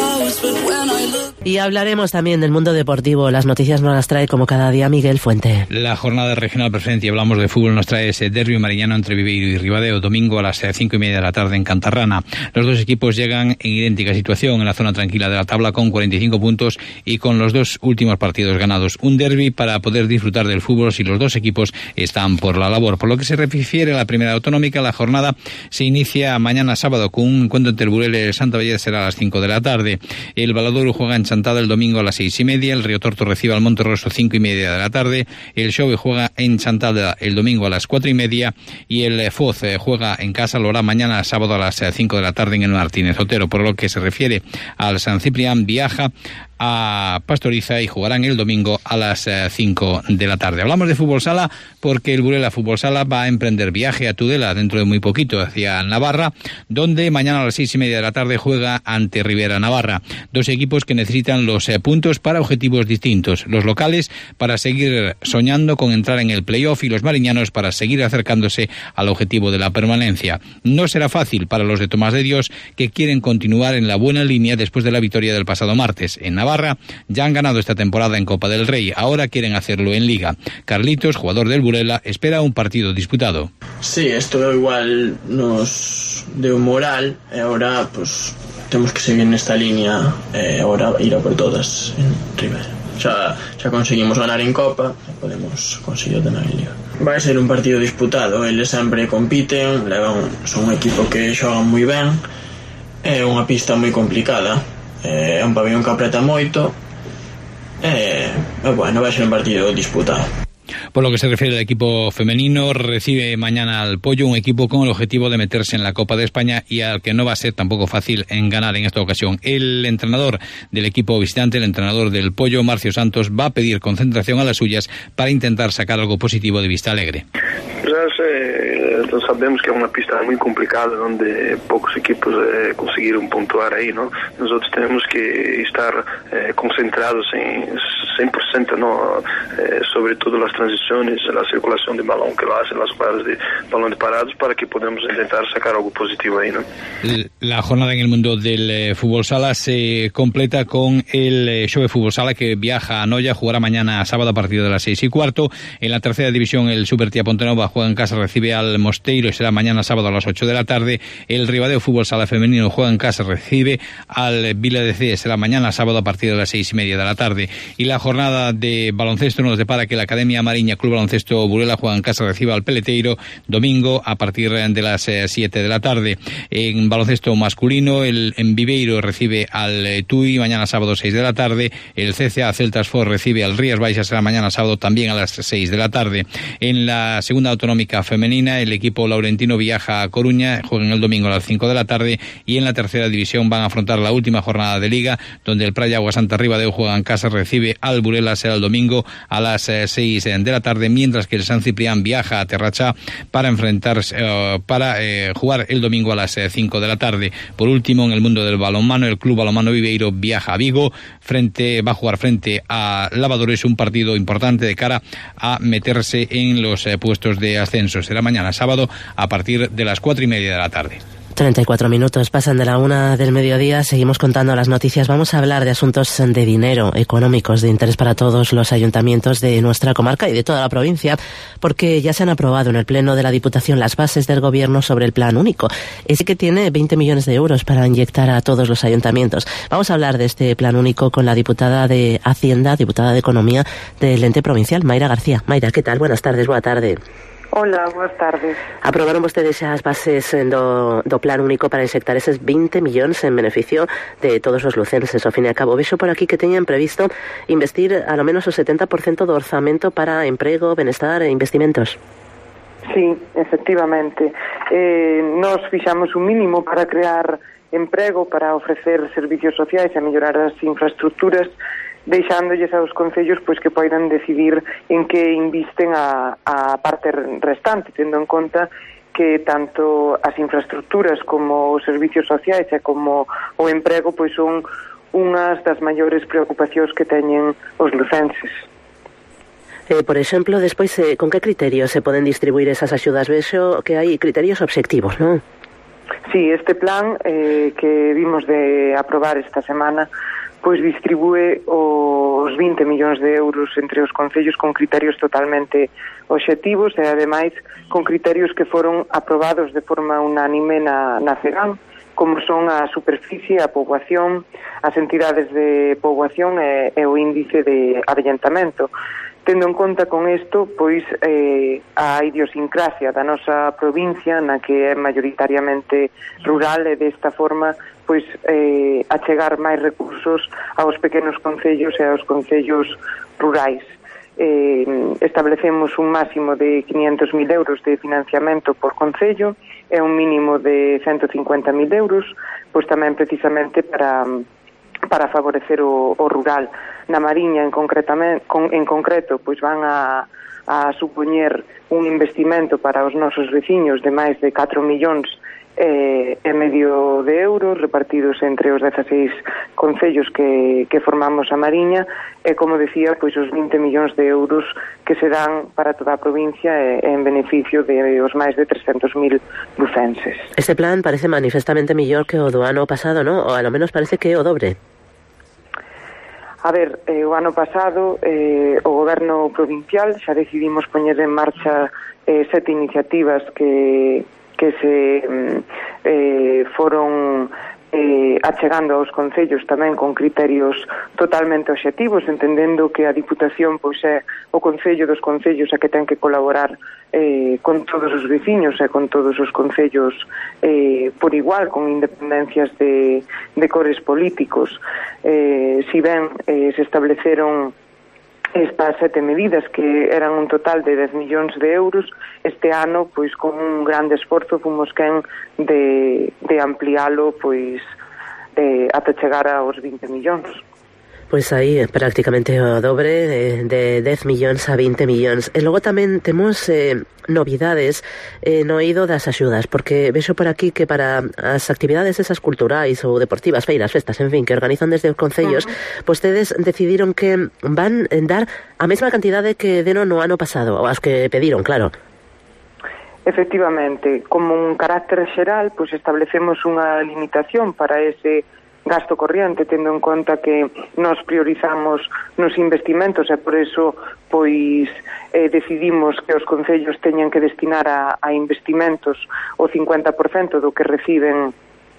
Y hablaremos también del mundo deportivo. Las noticias nos las trae como cada día Miguel Fuente. La jornada regional preferencia, hablamos de fútbol, nos trae ese derbi mariñano entre Viveiro y Ribadeo, domingo a las 5:30 de la tarde en Cantarrana. Los dos equipos llegan en idéntica situación en la zona tranquila de la tabla con 45 puntos y con los dos últimos partidos ganados. Un derbi para poder disfrutar del fútbol si los dos equipos están por la labor. Por lo que se refiere a la primera autonómica, la jornada se inicia mañana sábado con un encuentro entre el Burela y el Santa Balleda, será a las 5 de la tarde. El Valadouro juega en Chantada el domingo a las 6:30, el Río Torto recibe al Monterroso 5:30 de la tarde, el Xove juega en Chantada el domingo a las 4:30 y el Foz juega en casa, lo hará mañana sábado a las 5 de la tarde en el Martínez Otero. Por lo que se refiere al San Ciprián, viaja a Pastoriza y jugarán el domingo a las 5 de la tarde. Hablamos de fútbol sala porque el Burela Fútbol Sala va a emprender viaje a Tudela dentro de muy poquito hacia Navarra, donde mañana a las 6:30 de la tarde juega ante Rivera Navarra. Dos equipos que necesitan los puntos para objetivos distintos. Los locales para seguir soñando con entrar en el playoff y los mariñanos para seguir acercándose al objetivo de la permanencia. No será fácil para los de Tomás de Dios, que quieren continuar en la buena línea después de la victoria del pasado martes. En Navarra ya han ganado esta temporada en Copa del Rey, ahora quieren hacerlo en Liga. Carlitos, jugador del Burela, espera un partido disputado. Sí, esto igual nos deu moral e ahora pues temos que seguir nesta línea e ahora ir a por todas en Rivera. Xa conseguimos ganar en Copa e podemos conseguir tamén en Liga. Vai ser un partido disputado, eles sempre compiten, son un equipo que xogan moi ben, é unha pista moi complicada, é un pabellón que apreta moito e bueno, vai ser un partido disputado. Por lo que se refiere al equipo femenino, recibe mañana al Pollo, un equipo con el objetivo de meterse en la Copa de España y al que no va a ser tampoco fácil en ganar en esta ocasión. El entrenador del equipo visitante, el entrenador del Pollo, Marcio Santos, va a pedir concentración a las suyas para intentar sacar algo positivo de Vista Alegre. Sabemos que é uma pista muito complicada, onde poucos equipos conseguiram pontuar aí, não? Nós outros temos que estar concentrados em 100%, ¿no? Sobre todas as transições, a circulação de balão que lo hacen las jugadas de balón de parados, para que podamos intentar sacar algo positivo ahí, ¿no? La jornada en el mundo del fútbol sala se completa con el Xove Fútbol Sala, que viaja a Noia, jugará mañana sábado a partir de las 6:15. En la tercera división, el Supertía Pontenova juega en casa, recibe al Mosteiro y será mañana sábado a las 8 de la tarde. El Ribadeo Fútbol Sala femenino juega en casa, recibe al Vila de C, será mañana sábado a partir de las 6:30 de la tarde. Y la jornada de baloncesto nos depara que la Academia Mariña Club Baloncesto Burela juega en casa, recibe al Peleteiro domingo a partir de las 7 de la tarde. En baloncesto masculino, en Viveiro recibe al Tui mañana sábado 6 de la tarde. El CCA Celtas For recibe al Rías Baixas, será mañana sábado también a las 6 de la tarde. En la segunda autonómica femenina, el equipo laurentino viaja a Coruña, juegan el domingo a las 5 de la tarde, y en la tercera división van a afrontar la última jornada de Liga, donde el Praia Agua Santa Ribadeo juega en casa, recibe al Burela, será el domingo a las 6 de la tarde, mientras que el San Ciprián viaja a Terrachá para jugar el domingo a las 5 de la tarde. Por último, en el mundo del balonmano, el Club Balonmano Viveiro viaja a Vigo, va a jugar frente a Lavadores, un partido importante de cara a meterse en los puestos de ascenso. Será mañana sábado a partir de las 4:30 de la tarde. 34 minutos pasan de la 1 del mediodía, seguimos contando las noticias. Vamos a hablar de asuntos de dinero, económicos, de interés para todos los ayuntamientos de nuestra comarca y de toda la provincia, porque ya se han aprobado en el Pleno de la Diputación las bases del Gobierno sobre el Plan Único. Ese que tiene 20 millones de euros para inyectar a todos los ayuntamientos. Vamos a hablar de este Plan Único con la diputada de Hacienda, diputada de Economía del ente provincial, Mayra García. Mayra, ¿qué tal? Buenas tardes, buena tarde. Hola, boas tardes. Aprobaron vostedes as bases do Plan Único para inxectar eses 20 millóns en beneficio de todos os lucenses. Ao fin e a cabo, vexo por aquí que teñan previsto investir a lo menos o 70% do orzamento para emprego, benestar e investimentos. Sí, efectivamente. Nos fixamos un mínimo para crear emprego, para ofrecer servicios sociais e mellorar as infraestructuras, deixándolles aos concellos pois que poidan decidir en que invisten a parte restante, tendo en conta que tanto as infraestructuras como os servicios sociais e como o emprego pois son unhas das maiores preocupacións que teñen os lucenses. Por exemplo, despois, con que criterios se poden distribuir esas axudas? Vexo que hai criterios obxectivos, non? Sí, este plan que vimos de aprobar esta semana pois distribúe os 20 millóns de euros entre os concellos con criterios totalmente obxectivos e, ademais, con criterios que foron aprobados de forma unánime na CEGAM, como son a superficie, a poboación, as entidades de poboación e o índice de avellentamento. Tendo en conta con isto, pois, a idiosincrasia da nosa provincia, na que é maioritariamente rural, e desta forma pois achegar máis recursos aos pequenos concellos e aos concellos rurais. Establecemos un máximo de 500.000 euros de financiamento por concello e un mínimo de 150.000 euros, pois tamén precisamente para favorecer o rural. Na Mariña en concreto pois van a supoñer un investimento para os nosos veciños de máis de 4 millóns e medio de euros repartidos entre os 16 concellos que formamos a Mariña, e, como decía, pois os 20 millóns de euros que se dan para toda a provincia en beneficio de os máis de 300.000 lucenses. Este plan parece manifestamente mellor que o do ano pasado, non? Ou, ao menos, parece que é o dobre. A ver, o ano pasado o goberno provincial xa decidimos poñer en marcha 7 iniciativas que se foron achegando aos concellos tamén con criterios totalmente obxectivos, entendendo que a Diputación pois é o concello dos concellos a que ten que colaborar con todos os veciños e con todos os concellos por igual, con independencias de cores políticos. Si ben se estableceron estas 7 medidas que eran un total de 10 millóns de euros, este ano, pois con un grande esforzo fomos quen de ampliálo pois ata chegar aos 20 millóns. Pois aí prácticamente o dobre, de 10 millóns a 20 millóns. E logo tamén temos novidades no eido das axudas, porque vexo por aquí que para as actividades esas culturais ou deportivas, feiras, festas, en fin, que organizan desde os concellos, vostedes decidiron que van dar a mesma cantidade que deron no ano pasado, ou as que pediron, claro. Efectivamente, como un carácter xeral, pois establecemos unha limitación para ese gasto corriente, tendo en conta que nos priorizamos nos investimentos e por eso pois decidimos que os concellos teñan que destinar a investimentos o 50% do que reciben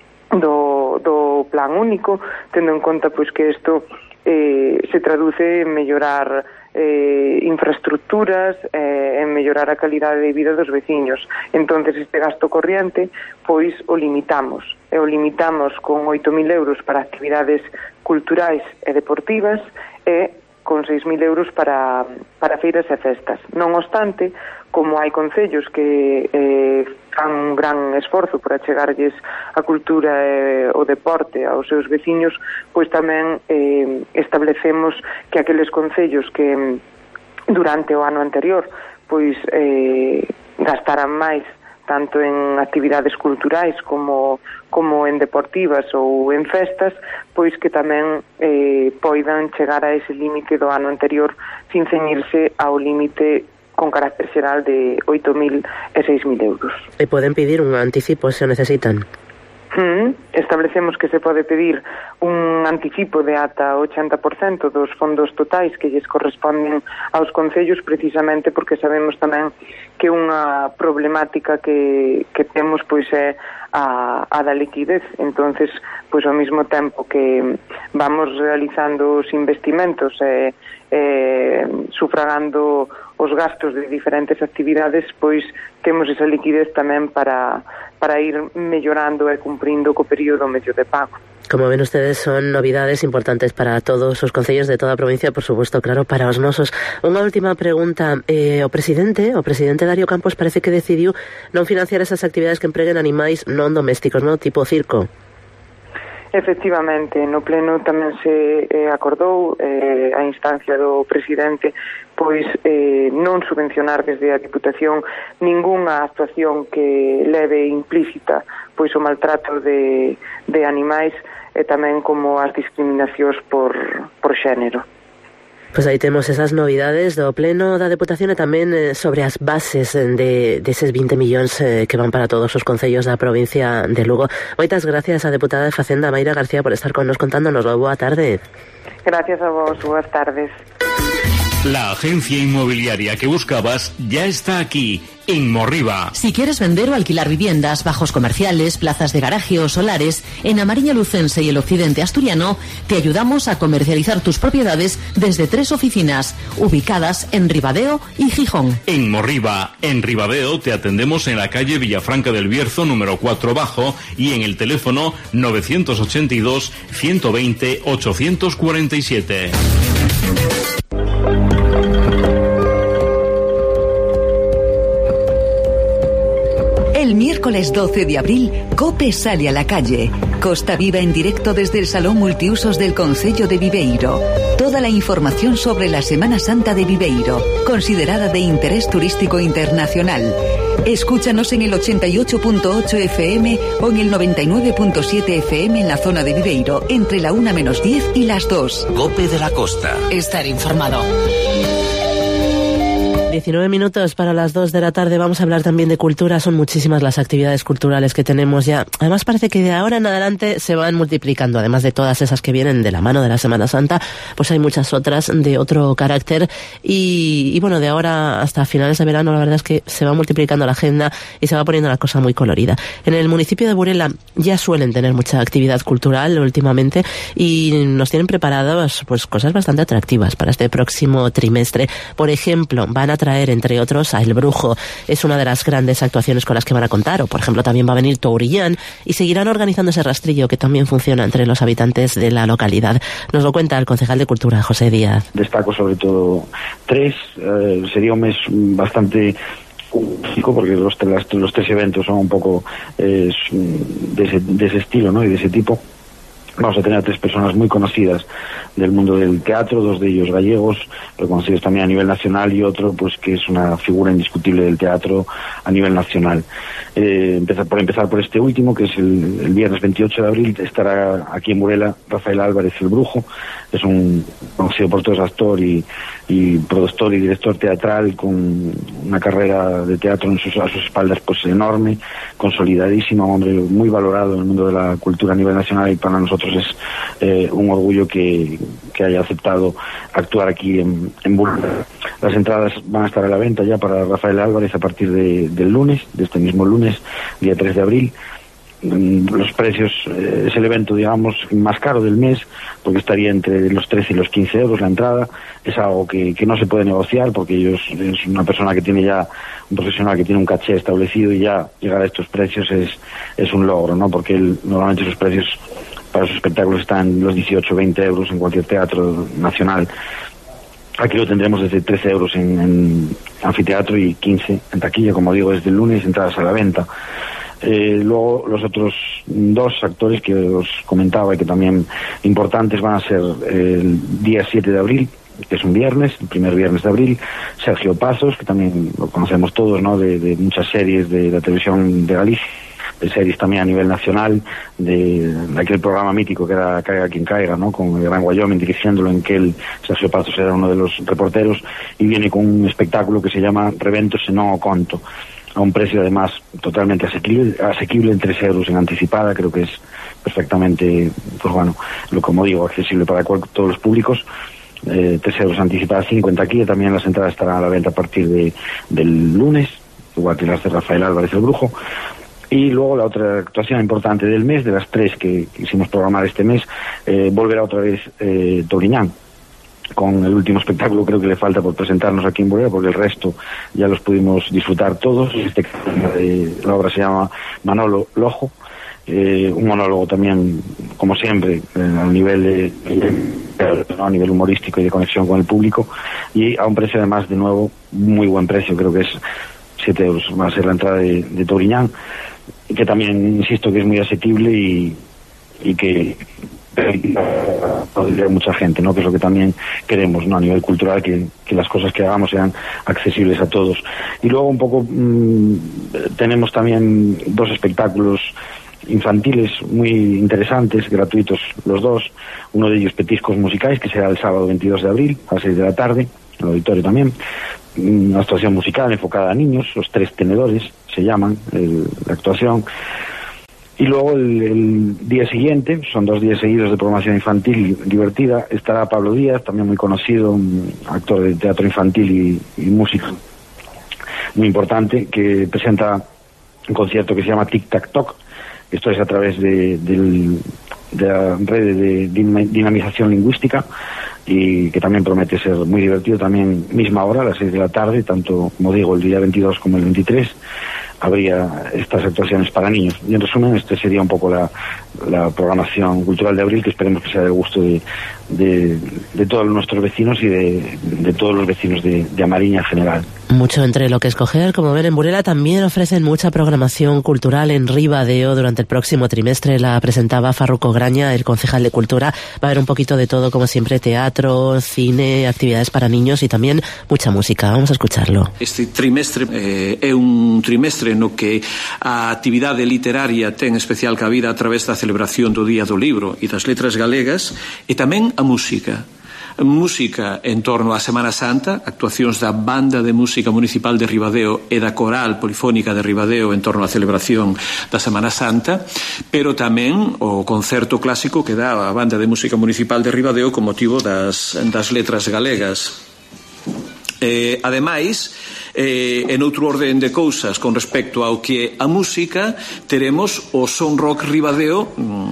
do Plan Único, tendo en conta pois que isto se traduce en mellorar infraestructuras, en mellorar a calidade de vida dos veciños. Entonces este gasto corriente pois o limitamos con 8.000 euros para actividades culturais e deportivas e con 6.000 euros para feiras e festas. Non obstante, como hai concellos que fan un gran esforzo por achegarlles a cultura e o deporte aos seus veciños, pois tamén establecemos que aqueles concellos que durante o ano anterior pois gastaran máis tanto en actividades culturais como en deportivas ou en festas, pois que tamén poidan chegar a ese límite do ano anterior sin ceñirse ao límite con carácter xeral de 8.000 e 6.000 euros. E poden pedir un anticipo se o necesitan? Establecemos que se pode pedir un anticipo de ata 80% dos fondos totais que lles corresponden aos concellos, precisamente porque sabemos tamén que unha problemática que temos pois é a da liquidez. Entonces, pois ao mesmo tempo que vamos realizando os investimentos e sufragando os gastos de diferentes actividades, pois temos esa liquidez tamén para ir mellorando e cumprindo co período medio de pago. Como ven ustedes, son novidades importantes para todos os concellos de toda a provincia, por supuesto, claro, para os nosos. Unha última pregunta. O presidente Darío Campos parece que decidiu non financiar esas actividades que empreguen animais non domésticos, non? Tipo circo. Efectivamente, no pleno tamén se acordou a instancia do presidente pois non subvencionar desde a Diputación ningunha actuación que leve implícita pois o maltrato de animais e tamén como as discriminacións por xénero. Pois aí temos esas novidades do pleno da Deputación e tamén sobre as bases deses 20 millóns que van para todos os concellos da provincia de Lugo. Moitas gracias á deputada de Facenda, Mayra García, por estar con nos contándonos. Boa tarde. Gracias a vos, boas tardes. La agencia inmobiliaria que buscabas ya está aquí, en Morriba. Si quieres vender o alquilar viviendas, bajos comerciales, plazas de garaje o solares, en Amariña Lucense y el occidente asturiano, te ayudamos a comercializar tus propiedades desde 3 oficinas, ubicadas en Ribadeo y Gijón. En Morriba, en Ribadeo, te atendemos en la calle Villafranca del Bierzo, número 4 bajo, y en el teléfono 982 120 847. El miércoles 12 de abril, COPE sale a la calle. Costa Viva en directo desde el Salón Multiusos del Concello de Viveiro. Toda la información sobre la Semana Santa de Viveiro, considerada de interés turístico internacional. Escúchanos en el 88.8 FM o en el 99.7 FM en la zona de Viveiro, entre la 1:10 y las 2. COPE de la Costa. Estar informado. 19 minutos para las 2 de la tarde. Vamos a hablar también de cultura. Son muchísimas las actividades culturales que tenemos ya. Además parece que de ahora en adelante se van multiplicando. Además de todas esas que vienen de la mano de la Semana Santa, pues hay muchas otras de otro carácter. Y bueno, de ahora hasta finales de verano la verdad es que se va multiplicando la agenda y se va poniendo la cosa muy colorida. En el municipio de Burela ya suelen tener mucha actividad cultural últimamente y nos tienen preparadas pues cosas bastante atractivas para este próximo trimestre. Por ejemplo, van a traer, entre otros, a El Brujo. Es una de las grandes actuaciones con las que van a contar. O, por ejemplo, también va a venir Tourillán y seguirán organizando ese rastrillo que también funciona entre los habitantes de la localidad. Nos lo cuenta el concejal de Cultura, José Díaz. Destaco sobre todo 3. Sería un mes bastante porque los 3 eventos son un poco de ese estilo, ¿no? Y de ese tipo. Vamos a tener a 3 personas muy conocidas del mundo del teatro, 2 de ellos gallegos, reconocidos también a nivel nacional, y otro pues que es una figura indiscutible del teatro a nivel nacional. Empezar por este último, que es el viernes 28 de abril, estará aquí en Burela Rafael Álvarez, el Brujo. Es un conocido por todos, actor y productor y director teatral, con una carrera de teatro a sus espaldas pues enorme, consolidadísimo, un hombre muy valorado en el mundo de la cultura a nivel nacional, y para nosotros es un orgullo que haya aceptado actuar aquí en Burela. Las entradas van a estar a la venta ya para Rafael Álvarez a partir del lunes, de este mismo lunes, día 3 de abril. Los precios, es el evento, digamos, más caro del mes, porque estaría entre los 13 y los 15 euros la entrada. Es algo que no se puede negociar, porque ellos es una persona que tiene ya, un profesional que tiene un caché establecido, y ya llegar a estos precios es un logro, ¿no? Porque normalmente sus precios para sus espectáculos están en los 18 o 20 euros en cualquier teatro nacional. Aquí lo tendremos desde 13 euros en anfiteatro y 15 en taquilla, como digo, desde el lunes, entradas a la venta. Luego los otros 2 actores que os comentaba y que también importantes van a ser el día 7 de abril, que es un viernes, el primer viernes de abril, Sergio Pazos, que también lo conocemos todos, ¿no? De muchas series de la televisión de Galicia, de series también a nivel nacional, de aquel programa mítico que era Caiga quien caiga, ¿no? Con el Gran Wyoming dirigiéndolo, en que Sergio Pazos era uno de los reporteros, y viene con un espectáculo que se llama Reventos se non o conto, a un precio además totalmente asequible, en 3 euros en anticipada. Creo que es perfectamente, pues bueno, como digo, accesible para todos los públicos. 3 euros anticipada, 50 aquí, y también las entradas estarán a la venta a partir del lunes, igual que las de Rafael Álvarez, el Brujo. Y luego la otra actuación importante del mes, de las 3 que quisimos programar este mes, volverá otra vez Touriñán. con el último espectáculo creo que le falta por presentarnos aquí en Burela, porque el resto ya los pudimos disfrutar todos. La obra se llama Manolo Lojo, un monólogo también, como siempre, a nivel a nivel humorístico y de conexión con el público, y a un precio además, de nuevo, muy buen precio, creo que es 7 euros, va a ser la entrada de Touriñán, que también insisto que es muy asequible y que podría mucha gente, ¿no? Que es lo que también queremos, ¿no? A nivel cultural, que las cosas que hagamos sean accesibles a todos. Y luego un poco tenemos también 2 espectáculos infantiles muy interesantes, gratuitos los 2, uno de ellos Petiscos Musicais, que será el sábado 22 de abril a las 6 de la tarde, en el auditorio también, una actuación musical enfocada a niños, los 3 tenedores se llaman la actuación. Y luego el día siguiente, son 2 días seguidos de programación infantil divertida, estará Pablo Díaz, también muy conocido, un actor de teatro infantil y músico muy importante, que presenta un concierto que se llama Tic Tac Toc. Esto es a través de la red de dinamización lingüística, y que también promete ser muy divertido. También misma hora, a las 6 de la tarde, tanto, como digo, el día 22 como el 23, habría estas actuaciones para niños. Y en resumen, este sería un poco la programación cultural de abril, que esperemos que sea del gusto de todos nuestros vecinos y de todos los vecinos de Amariña en general. Mucho entre lo que escoger. Como ven, en Burela también ofrecen mucha programación cultural. En Ribadeo, durante el próximo trimestre, la presentaba Farruco Graña, el concejal de Cultura. Va a haber un poquito de todo, como siempre, teatro, cine, actividades para niños y también mucha música. Vamos a escucharlo. Este trimestre é un trimestre no que a actividade literaria ten especial cabida a través da celebración do Día do Libro e das Letras Galegas, e tamén a música. Música en torno á Semana Santa, actuacións da Banda de Música Municipal de Ribadeo e da Coral Polifónica de Ribadeo en torno á celebración da Semana Santa, pero tamén o concerto clásico que dá a Banda de Música Municipal de Ribadeo con motivo das Letras Galegas. Ademais, en outro orden de cousas con respecto ao que a música, teremos o Son Rock Ribadeo,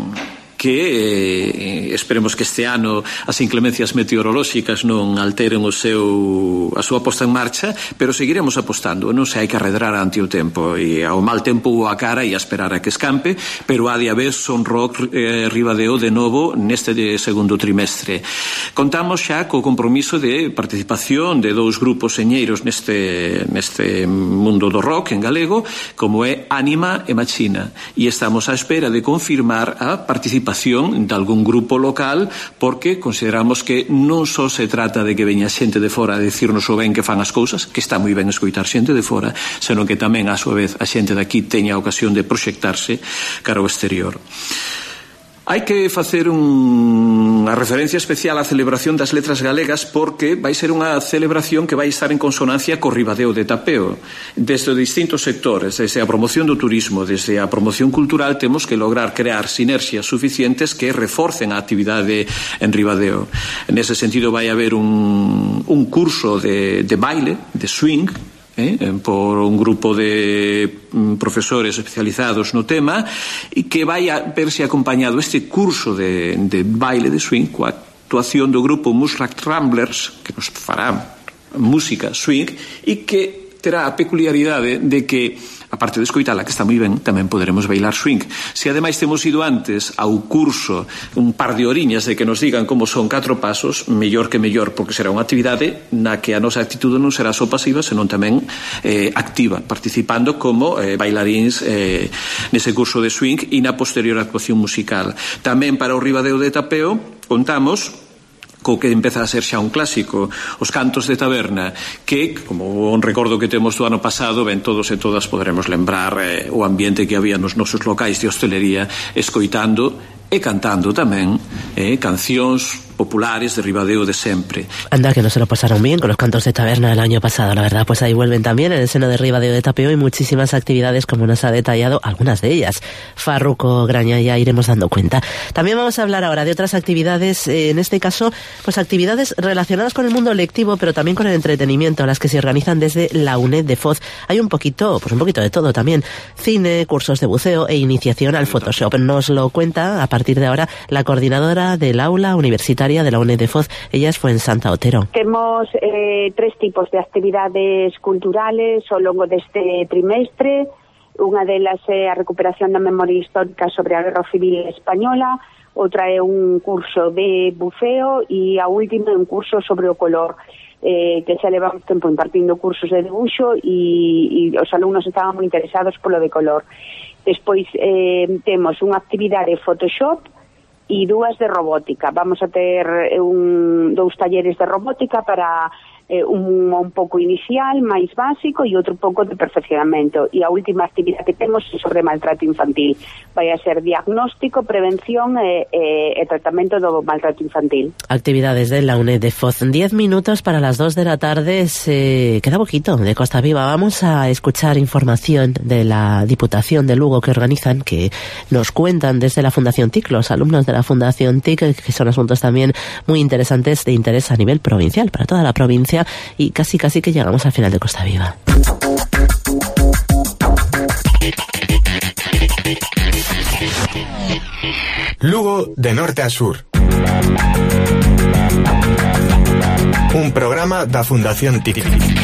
que esperemos que este ano as inclemencias meteorolóxicas non alteren a súa posta en marcha, pero seguiremos apostando. Non se hai que arredrar ante o tempo, e ao mal tempo ou a cara e a esperar a que escampe, pero há de haber Son Rock Ribadeo de novo neste segundo trimestre. Contamos xa co compromiso de participación de 2 grupos señeiros neste mundo do rock en galego, como é Ánima e Machina, e estamos á espera de confirmar a participación de algún grupo local, porque consideramos que non só se trata de que veña xente de fora a dicirnos o ben que fan as cousas, que está moi ben escoitar xente de fora, senón que tamén, a súa vez, a xente de aquí teña a ocasión de proxectarse cara ao exterior. Hai que facer unha referencia especial á celebración das Letras Galegas, porque vai ser unha celebración que vai estar en consonancia co Ribadeo de Tapeo. Desde distintos sectores, desde a promoción do turismo, desde a promoción cultural, temos que lograr crear sinerxias suficientes que reforcen a actividade en Ribadeo. Nese sentido vai haber un curso de baile, de swing, por un grupo de profesores especializados no tema, e que vai a verse acompañado este curso de baile de swing coa actuación do grupo Mushrak Ramblers, que nos fará música swing e que terá a peculiaridade de que, aparte de escoitala, que está moi ben, tamén poderemos bailar swing. Se ademais temos ido antes ao curso un par de horiñas de que nos digan como son 4 pasos, mellor que mellor, porque será unha actividade na que a nosa actitude non será só pasiva, senón tamén activa, participando como bailaríns nese curso de swing e na posterior actuación musical. Tamén para o Ribadeo de Tapeo contamos co que empeza a ser xa un clásico, os cantos de taberna, que, como un recordo que temos do ano pasado, ben todos e todas poderemos lembrar o ambiente que había nos nosos locais de hostelería, escoitando e cantando tamén cancións populares de Ribadeo de sempre. Anda, que no se lo pasaron bien con los cantos de taberna del año pasado, la verdad. Pues ahí vuelven también en el seno de Ribadeo de Tapeo y muchísimas actividades, como nos ha detallado algunas de ellas Farruco Graña, ya iremos dando cuenta. También vamos a hablar ahora de otras actividades, en este caso, pues actividades relacionadas con el mundo lectivo, pero también con el entretenimiento, las que se organizan desde la UNED de Foz. Hay un poquito de todo también. Cine, cursos de buceo e iniciación al Photoshop. Nos lo cuenta a partir de ahora la coordinadora del aula universitaria secretaria de la UNED de Foz. Ella es Fuensanta Otero. Temos 3 tipos de actividades culturales ao longo deste trimestre. Unha delas é a recuperación da memoria histórica sobre a Guerra Civil Española, outra é un curso de buceo e a última é un curso sobre o color, que xa levamos tempo impartindo cursos de dibuixo e os alumnos estaban moi interesados polo de color. Despois temos unha actividade de Photoshop e 2 de robótica. Vamos a ter 2 talleres de robótica para un pouco inicial, máis básico, e outro pouco de perfeccionamento. E a última actividade que temos é sobre maltrato infantil. Vai a ser diagnóstico, prevención e tratamento do maltrato infantil. Actividades de la UNED de Foz. 10 minutos para las 2 de la tarde. Se queda poquito de Costa Viva. Vamos a escuchar información de la Diputación de Lugo que organizan, que nos cuentan desde la Fundación TIC, los alumnos de la Fundación TIC, que son asuntos también muy interesantes, de interés a nivel provincial, para toda la provincia. Y casi que llegamos al final de Costa Viva. Lugo de norte a sur. Un programa da Fundación TIC.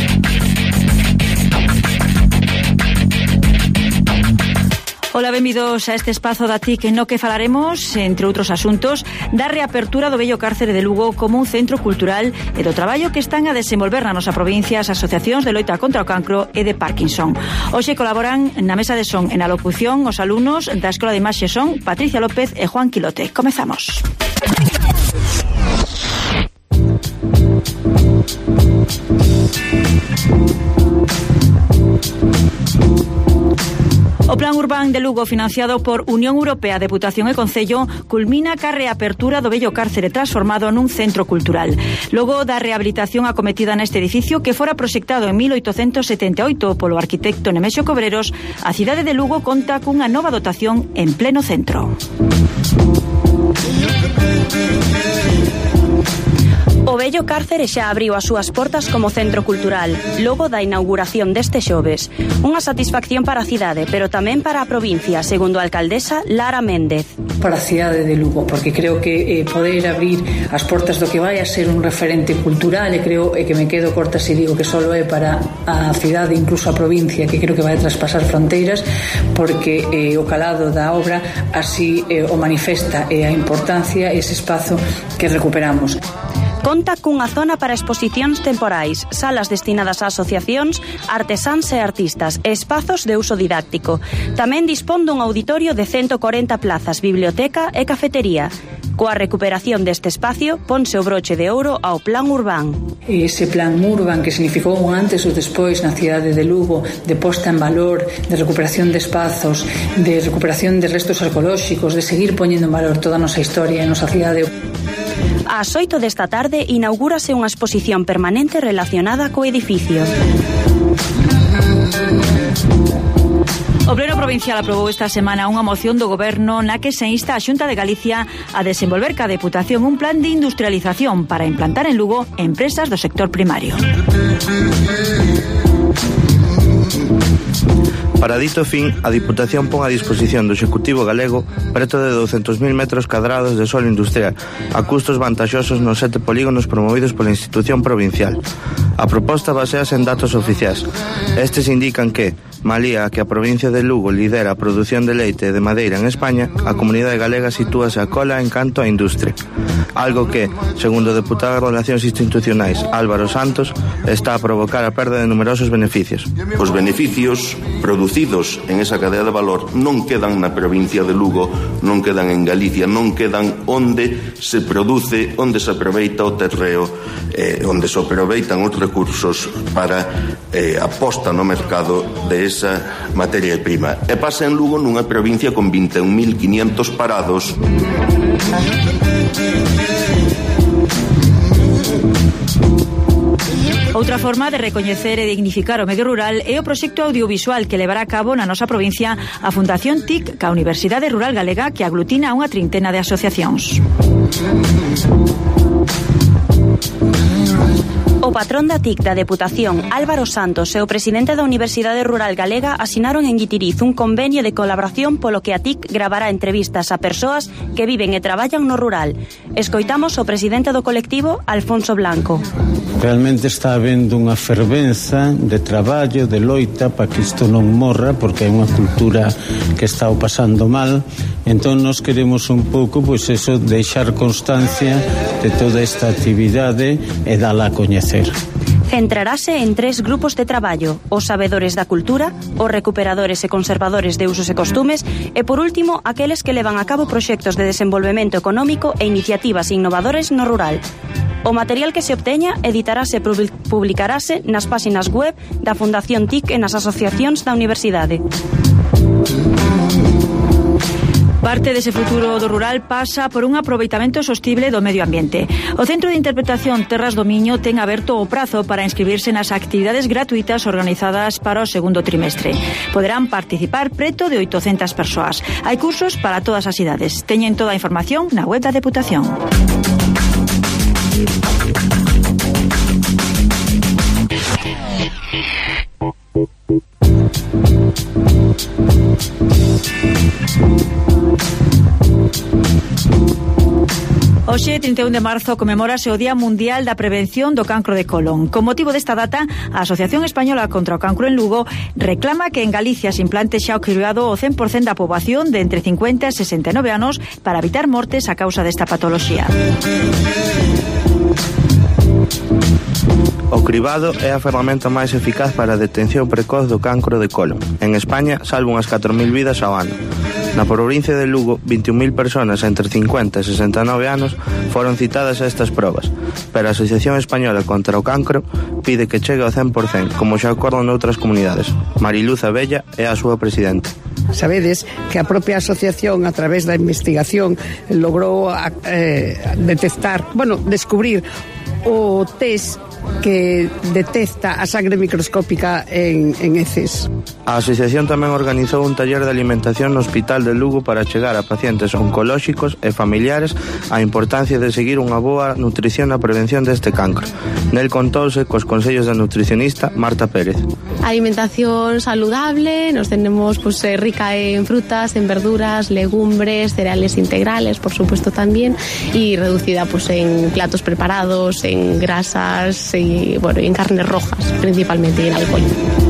Ola, benvidos a este espazo da TIC no que falaremos, entre outros asuntos, da reapertura do vello cárcere de Lugo como un centro cultural e do traballo que están a desenvolver na nosa provincia as asociacións de loita contra o cancro e de Parkinson. Hoxe colaboran na mesa de son e na locución os alumnos da Escola de Imaxe Son, Patricia López e Juan Quilote. Comezamos. O Plan Urbán de Lugo, financiado por Unión Europea, Deputación e Concello, culmina ca reapertura do vello cárcere transformado nun centro cultural. Logo da rehabilitación acometida neste edificio, que fora proxectado en 1878 polo arquitecto Nemesio Cobreros, a cidade de Lugo conta cunha nova dotación en pleno centro. O vello cárcere xa abriu as súas portas como centro cultural, logo da inauguración deste xoves. Unha satisfacción para a cidade, pero tamén para a provincia, segundo a alcaldesa Lara Méndez. Para a cidade de Lugo, porque creo que poder abrir as portas do que vai a ser un referente cultural, e creo que me quedo corta se digo que solo é para a cidade, incluso a provincia, que creo que vai a traspasar fronteiras, porque o calado da obra así o manifesta, e a importancia ese espazo que recuperamos. Conta cunha zona para exposicións temporais, salas destinadas a asociacións, artesáns e artistas, e espazos de uso didáctico. Tamén dispón dun auditorio de 140 plazas, biblioteca e cafetería. Coa recuperación deste espacio, ponse o broche de ouro ao Plan Urbán. Ese Plan Urbán que significou un antes ou despois na cidade de Lugo, de posta en valor, de recuperación de espazos, de recuperación de restos arqueolóxicos, de seguir poñendo en valor toda a nosa historia e a nosa cidade. Ás 8 desta tarde inaugúrase unha exposición permanente relacionada co edificio. O Pleno Provincial aprobou esta semana unha moción do Goberno na que se insta a Xunta de Galicia a desenvolver ca Deputación un plan de industrialización para implantar en Lugo empresas do sector primario. Para dito fin, a Diputación pon a disposición do Executivo galego preto de 200.000 metros cadrados de solo industrial a custos vantaxosos nos 7 polígonos promovidos pola institución provincial. A proposta basease en datos oficiais. Estes indican que, malía que a provincia de Lugo lidera a produción de leite e de madeira en España, a comunidade galega sitúase a cola en canto á industria. Algo que, segundo o deputado de Relacións Institucionais Álvaro Santos, está a provocar a perda de numerosos beneficios. Os beneficios producidos en esa cadea de valor non quedan na provincia de Lugo, non quedan en Galicia, non quedan onde se produce, onde se aproveita o terreo, onde se aproveitan os recursos para a posta no mercado de esa materia prima. E pasa en Lugo nunha provincia con 21.500 parados. Outra forma de recoñecer e dignificar o medio rural é o proxecto audiovisual que levará a cabo na nosa provincia a Fundación TIC ca Universidade Rural Galega, que aglutina unha trintena de asociacións. O patrón da TIC da Deputación, Álvaro Santos, e o presidente da Universidade Rural Galega asinaron en Guitiriz un convenio de colaboración polo que a TIC gravará entrevistas a persoas que viven e traballan no rural. Escoitamos o presidente do colectivo, Alfonso Blanco. Realmente está habendo unha fervenza de traballo, de loita para que isto non morra, porque é unha cultura que está o pasando mal. Entón nos queremos un pouco, pois eso, deixar constancia de toda esta actividade e dala a coñecer. Centrarase en 3 grupos de traballo: os sabedores da cultura, os recuperadores e conservadores de usos e costumes e, por último, aqueles que levan a cabo proxectos de desenvolvemento económico e iniciativas innovadoras no rural. O material que se obteña editarase e publicarase nas páxinas web da Fundación TIC e nas asociacións da Universidade. Parte dese futuro do rural pasa por un aproveitamento sostible do medio ambiente. O Centro de Interpretación Terras do Miño ten aberto o prazo para inscribirse nas actividades gratuitas organizadas para o segundo trimestre. Poderán participar preto de 800 persoas. Hai cursos para todas as idades. Teñen toda a información na web da Deputación. Hoxe, 31 de marzo, comemórase o Día Mundial da Prevención do Cancro de Colon. Con motivo desta data, a Asociación Española contra o Cancro en Lugo reclama que en Galicia se implante xa o cribado o 100% da poboación de entre 50 e 69 anos para evitar mortes a causa desta patoloxía. O cribado é a ferramenta máis eficaz para a detención precoz do cancro de colon. En España, salva unhas 4.000 vidas ao ano. Na provincia de Lugo, 21.000 personas entre 50 e 69 anos foron citadas a estas probas, pero a Asociación Española contra o Cancro pide que chegue ao 100%, como xa acordan noutras comunidades. Mariluz Abella é a súa presidenta. Sabedes que a propia asociación, a través da investigación, logrou descubrir o test que detecta a sangre microscópica en heces. A asociación tamén organizou un taller de alimentación no Hospital de Lugo para chegar a pacientes oncolóxicos e familiares a importancia de seguir unha boa nutrición na prevención deste cancro. Nel contouse cos consellos da nutricionista Marta Pérez. Alimentación saludable, nos tenemos rica en frutas, en verduras, legumbres, cereales integrales, por supuesto también, y reducida en platos preparados, en grasas y en carnes rojas principalmente, y en alcohol.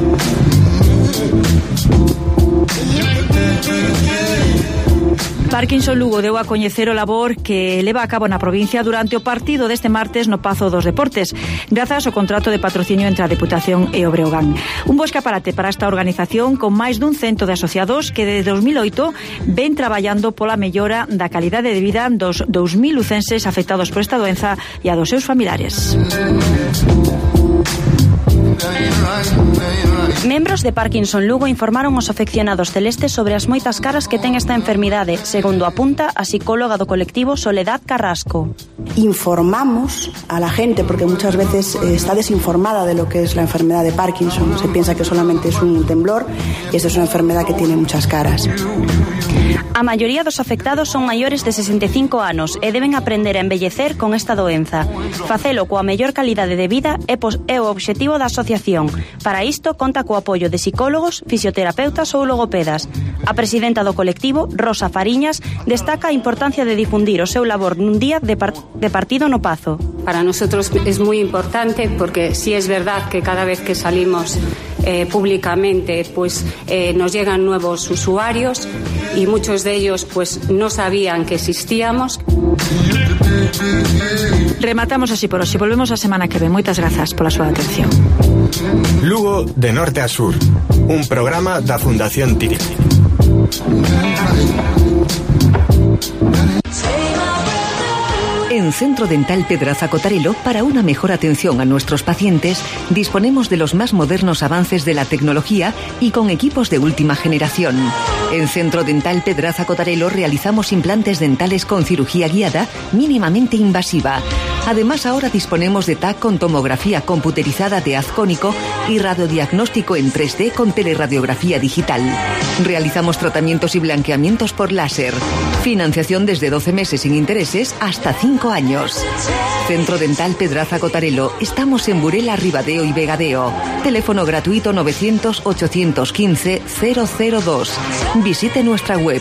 Parkinson Lugo deu a coñecer o labor que leva a cabo na provincia durante o partido deste martes no Pazo dos Deportes, grazas ao contrato de patrocinio entre a Deputación e o Breogán. Un bo escaparate para esta organización con máis dun cento de asociados que desde 2008 ven traballando pola mellora da calidade de vida dos 2.000 lucenses afectados por esta doenza e a dos seus familiares. Membros de Parkinson Lugo informaron aos afeccionados celestes sobre as moitas caras que ten esta enfermidade, segundo apunta a psicóloga do colectivo Soledad Carrasco. Informamos a la gente, porque muchas veces está desinformada de lo que es la enfermedad de Parkinson. Se piensa que solamente es un temblor y esta es una enfermedad que tiene muchas caras. A maioría dos afectados son maiores de 65 anos e deben aprender a envellecer con esta doenza. Facelo coa mellor calidade de vida é o obxectivo da asociación. Para isto conta co apoio de psicólogos, fisioterapeutas ou logopedas. A presidenta do colectivo, Rosa Fariñas, destaca a importancia de difundir o seu labor nun día de partido no Pazo. Para nosotros es muy importante porque sí es verdad que cada vez que salimos públicamente nos llegan nuevos usuarios y muchos de ellos no sabían que existíamos. Rematamos así por hoxe. Volvemos a semana que ven. Moitas grazas pola súa atención. Lugo de norte a sur, un programa da Fundación TIC. En Centro Dental Pedraza Cotarelo, para una mejor atención a nuestros pacientes, disponemos de los más modernos avances de la tecnología y con equipos de última generación. En Centro Dental Pedraza Cotarelo realizamos implantes dentales con cirugía guiada mínimamente invasiva. Además, ahora disponemos de TAC con tomografía computerizada de haz cónico y radiodiagnóstico en 3D con teleradiografía digital. Realizamos tratamientos y blanqueamientos por láser. Financiación desde 12 meses sin intereses hasta 5 años. Centro Dental Pedraza Cotarelo. Estamos en Burela, Ribadeo y Vegadeo. Teléfono gratuito 900-815-002. Visite nuestra web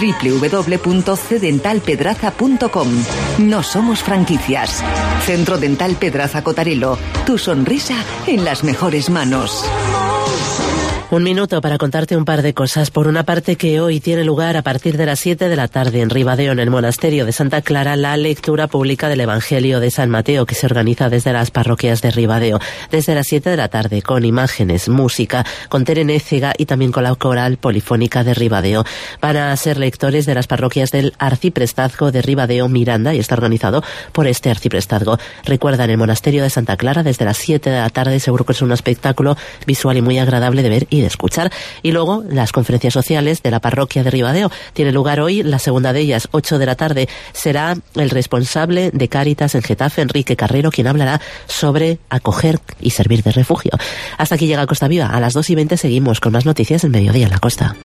www.cdentalpedraza.com. No somos franquicias. Centro Dental Pedraza Cotarelo. Tu sonrisa en las mejores manos. Un minuto para contarte un par de cosas. Por una parte, que hoy tiene lugar a partir de las 7 de la tarde en Ribadeo, en el Monasterio de Santa Clara, la lectura pública del Evangelio de San Mateo, que se organiza desde las parroquias de Ribadeo. Desde las 7 de la tarde, con imágenes, música, con Tere Nécega y también con la Coral Polifónica de Ribadeo. Van a ser lectores de las parroquias del Arciprestazgo de Ribadeo, Miranda, y está organizado por este arciprestazgo. Recuerda, en el Monasterio de Santa Clara, desde las 7 de la tarde, seguro que es un espectáculo visual y muy agradable de ver y de escuchar. Y luego las conferencias sociales de la parroquia de Ribadeo. Tiene lugar hoy, la segunda de ellas, 8 de la tarde. Será el responsable de Cáritas en Getafe, Enrique Carrero, quien hablará sobre acoger y servir de refugio. Hasta aquí llega Costa Viva. A las 2:20 seguimos con más noticias en Mediodía en la Costa.